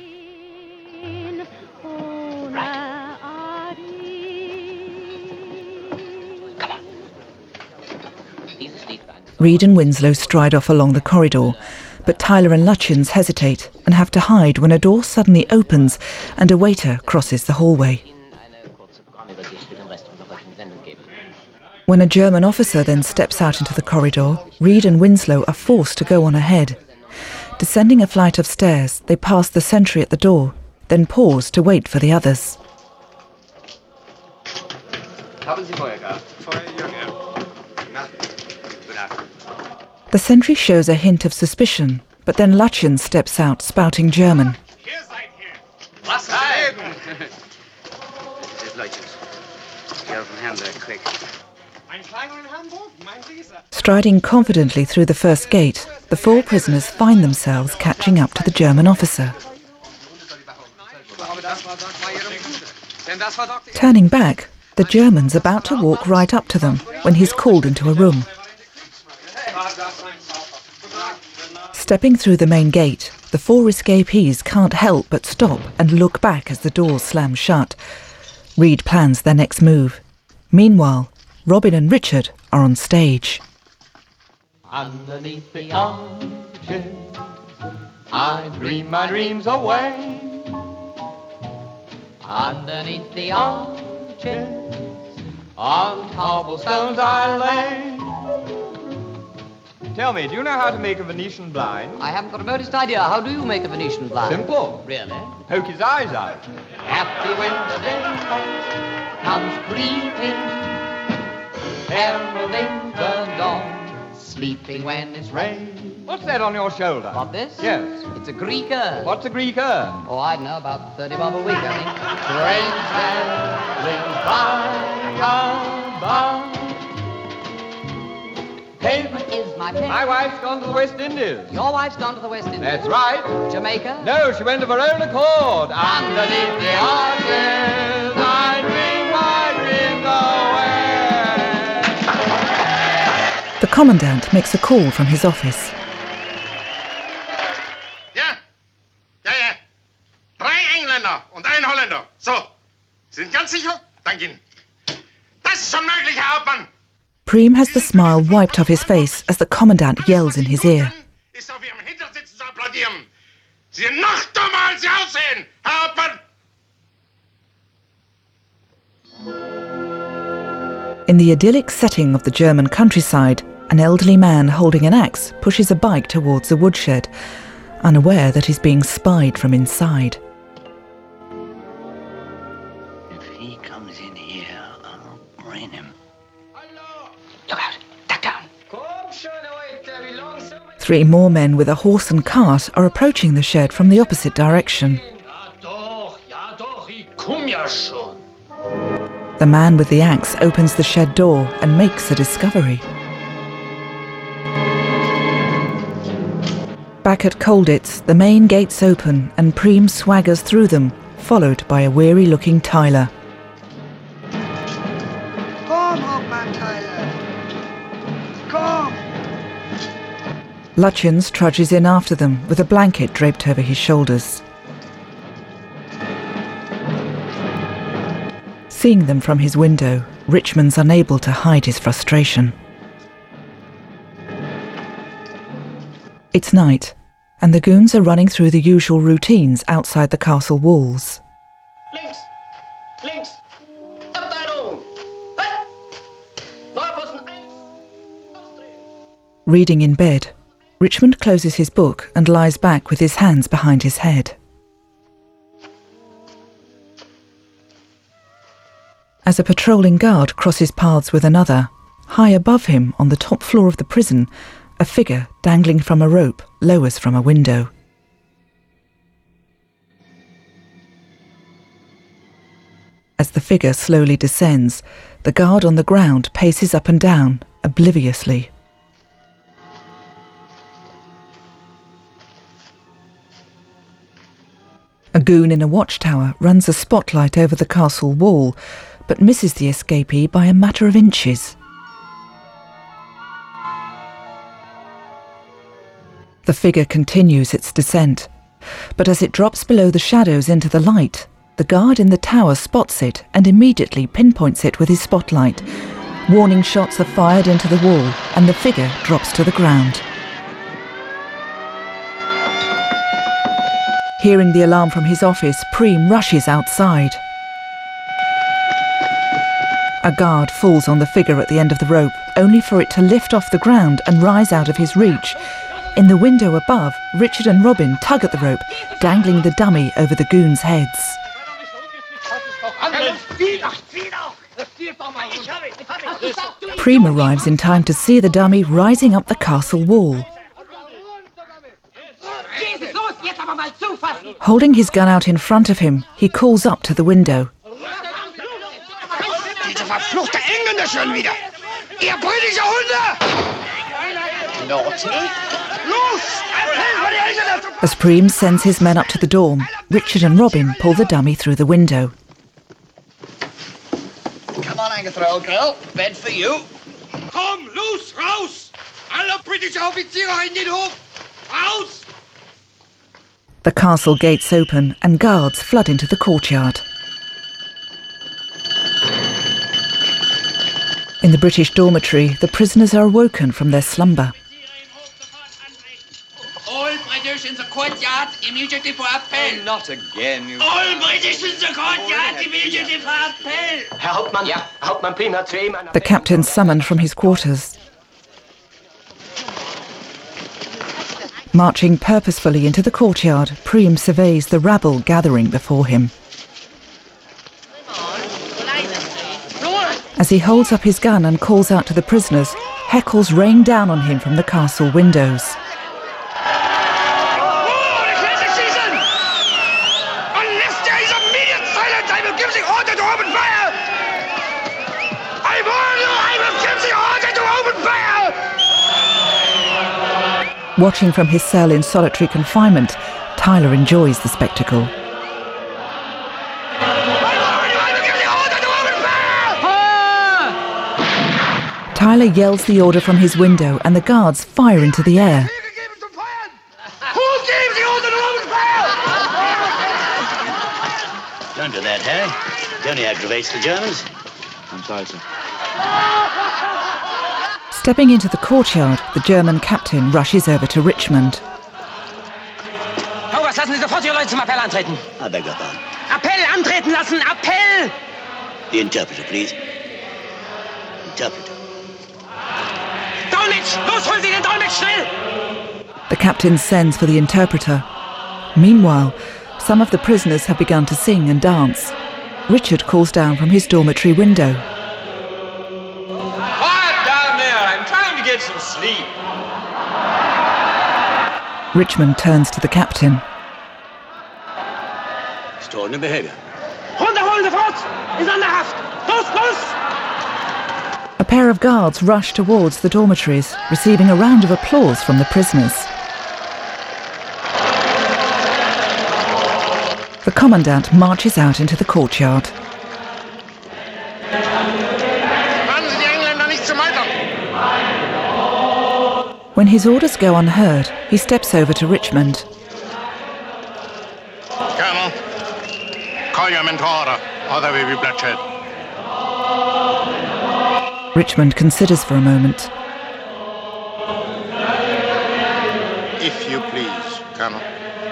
Reed and Winslow stride off along the corridor, but Tyler and Lutchins hesitate and have to hide when a door suddenly opens and a waiter crosses the hallway. When a German officer then steps out into the corridor, Reed and Winslow are forced to go on ahead. Descending a flight of stairs, they pass the sentry at the door, then pause to wait for the others. The sentry shows a hint of suspicion, but then Lutchins steps out, spouting German. Was Leben! There's Lutchins. Girl from Hamburg, quick. Striding confidently through the first gate, the four prisoners find themselves catching up to the German officer. Turning back, the German's about to walk right up to them when he's called into a room. Stepping through the main gate, the four escapees can't help but stop and look back as the doors slam shut. Reed plans their next move. Meanwhile, Robin and Richard are on stage. Underneath the arches, I dream my dreams away. Underneath the arches, on cobblestones I lay. Tell me, do you know how to make a Venetian blind? I haven't got a modest idea. How do you make a Venetian blind? Simple. Really? Poke his eyes out. Happy Wednesday comes creeping, heralding the dawn, sleeping when it's rain. What's that on your shoulder? What, this? Yes. It's a Greek herb. What's a Greek herb? Oh, I don't know, about thirty bob a week, I think. Train sailing by above. Pavement is my pen. My wife's gone to the West Indies. Your wife's gone to the West Indies? That's right. Jamaica? No, she went of her own accord. Underneath the arches, I dream my dreams away. The Commandant makes a call from his office. Ja, ja, ja. Drei Engländer und ein Holländer. So, sind ganz sicher? Danke Ihnen. Das ist schon möglich, Herr Hauptmann. Preem has the smile wiped off his face as the Commandant yells in his ear. Ist auf Ihrem Hintersitz zu applaudieren. Sie sind noch dummer, als Sie aussehen, Herr Hauptmann. In the idyllic setting of the German countryside, an elderly man holding an axe pushes a bike towards the woodshed, unaware that he's being spied from inside. If he comes in here, I'll brain him. Three more men with a horse and cart are approaching the shed from the opposite direction. The man with the axe opens the shed door and makes a discovery. Back at Colditz, the main gates open and Preem swaggers through them, followed by a weary-looking Tyler. Come, Hauptmann Tyler. Come. Lutchins trudges in after them with a blanket draped over his shoulders. Seeing them from his window, Richmond's unable to hide his frustration. It's night, and the goons are running through the usual routines outside the castle walls. Links! Links! Abteilung! Hey! Neuposten eins! Reading in bed, Richmond closes his book and lies back with his hands behind his head. As a patrolling guard crosses paths with another, high above him on the top floor of the prison, a figure dangling from a rope lowers from a window. As the figure slowly descends, the guard on the ground paces up and down, obliviously. A goon in a watchtower runs a spotlight over the castle wall, but misses the escapee by a matter of inches. The figure continues its descent, but as it drops below the shadows into the light, the guard in the tower spots it and immediately pinpoints it with his spotlight. Warning shots are fired into the wall, and the figure drops to the ground. Hearing the alarm from his office, Preem rushes outside. A guard falls on the figure at the end of the rope, only for it to lift off the ground and rise out of his reach. In the window above, Richard and Robin tug at the rope, dangling the dummy over the goons' heads. Preem arrives in time to see the dummy rising up the castle wall. Holding his gun out in front of him, he calls up to the window. Diese verfluchte Engländer schon wieder! Ihr brüderliche Hunde! Naughty! Los! As Preem sends his men up to the dorm, Richard and Robin pull the dummy through the window. Come on, Angerthrow, girl. Bed for you. Komm, los, raus! Alle britische Offiziere in den Hof! Raus! The castle gates open and guards flood into the courtyard. In the British dormitory, the prisoners are awoken from their slumber. All British in the courtyard immediately for appel. Not again, you... All British in the courtyard immediately for appel. Herr Hauptmann, ja. Hauptmann Preem hat soeben einen... The captain summoned from his quarters. Marching purposefully into the courtyard, Preem surveys the rabble gathering before him. As he holds up his gun and calls out to the prisoners, heckles rain down on him from the castle windows. Unless there is immediate silence, I will give the order to open fire! I warn you, I will give the order to open fire! Watching from his cell in solitary confinement, Tyler enjoys the spectacle. Tyler yells the order from his window and the guards fire into the air. Who gave the order to open fire? Don't do that, Harry. It only aggravates the Germans. I'm sorry, sir. Stepping into the courtyard, the German captain rushes over to Richmond. Howard, lassen Sie sofort Ihre Leute zum Appell antreten. I beg your pardon. Appell antreten lassen, Appell! The interpreter, please. Interpreter. Dolmetsch! Los, holen Sie den Dolmetsch, schnell! The captain sends for the interpreter. Meanwhile, some of the prisoners have begun to sing and dance. Richard calls down from his dormitory window. Quiet down there. I'm trying to get some sleep. Richmond turns to the captain. Extraordinary behavior. Runterholen sofort! In Sonderhaft! Los, los! A pair of guards rush towards the dormitories, receiving a round of applause from the prisoners. The commandant marches out into the courtyard. When his orders go unheard, he steps over to Richmond. Colonel, call your men to order, or there will be bloodshed. Richmond considers for a moment. If you please, Colonel.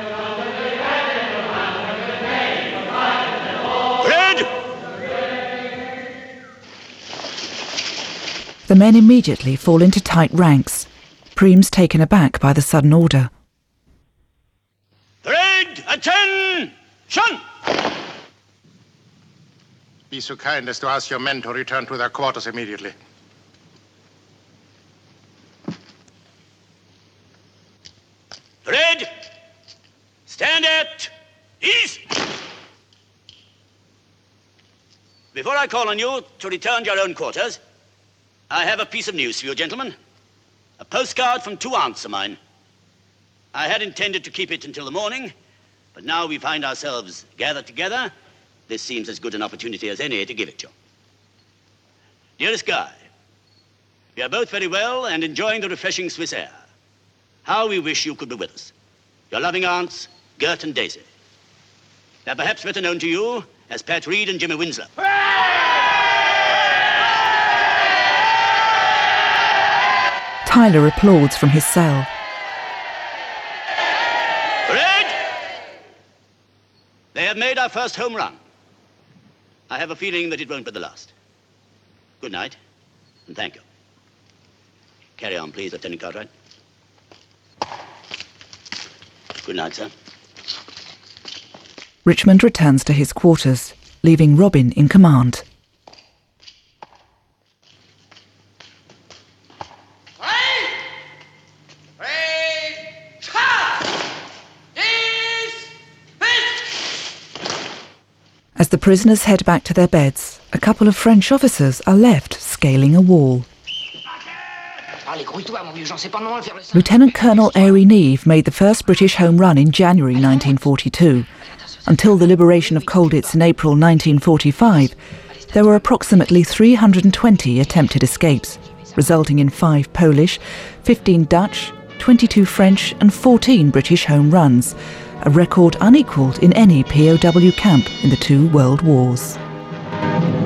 Red! The men immediately fall into tight ranks. Preem's taken aback by the sudden order. Red! Attention! Be so kind as to ask your men to return to their quarters immediately. Red! Stand at ease! Before I call on you to return to your own quarters, I have a piece of news for you, gentlemen. A postcard from two aunts of mine. I had intended to keep it until the morning, but now we find ourselves gathered together. This seems as good an opportunity as any to give it to you. Dearest Guy, we are both very well and enjoying the refreshing Swiss air. How we wish you could be with us. Your loving aunts, Gert and Daisy. They're perhaps better known to you as Pat Reed and Jimmy Winslow. Tyler applauds from his cell. Red! They have made our first home run. I have a feeling that it won't be the last. Good night, and thank you. Carry on, please, Lieutenant Cartwright. Good night, sir. Richmond returns to his quarters, leaving Robin in command. As the prisoners head back to their beds, a couple of French officers are left scaling a wall. Lieutenant Colonel Airey Neave made the first British home run in January nineteen forty-two. Until the liberation of Colditz in April nineteen forty-five, there were approximately three hundred twenty attempted escapes, resulting in five Polish, fifteen Dutch, twenty-two French and fourteen British home runs, a record unequalled in any P O W camp in the two world wars.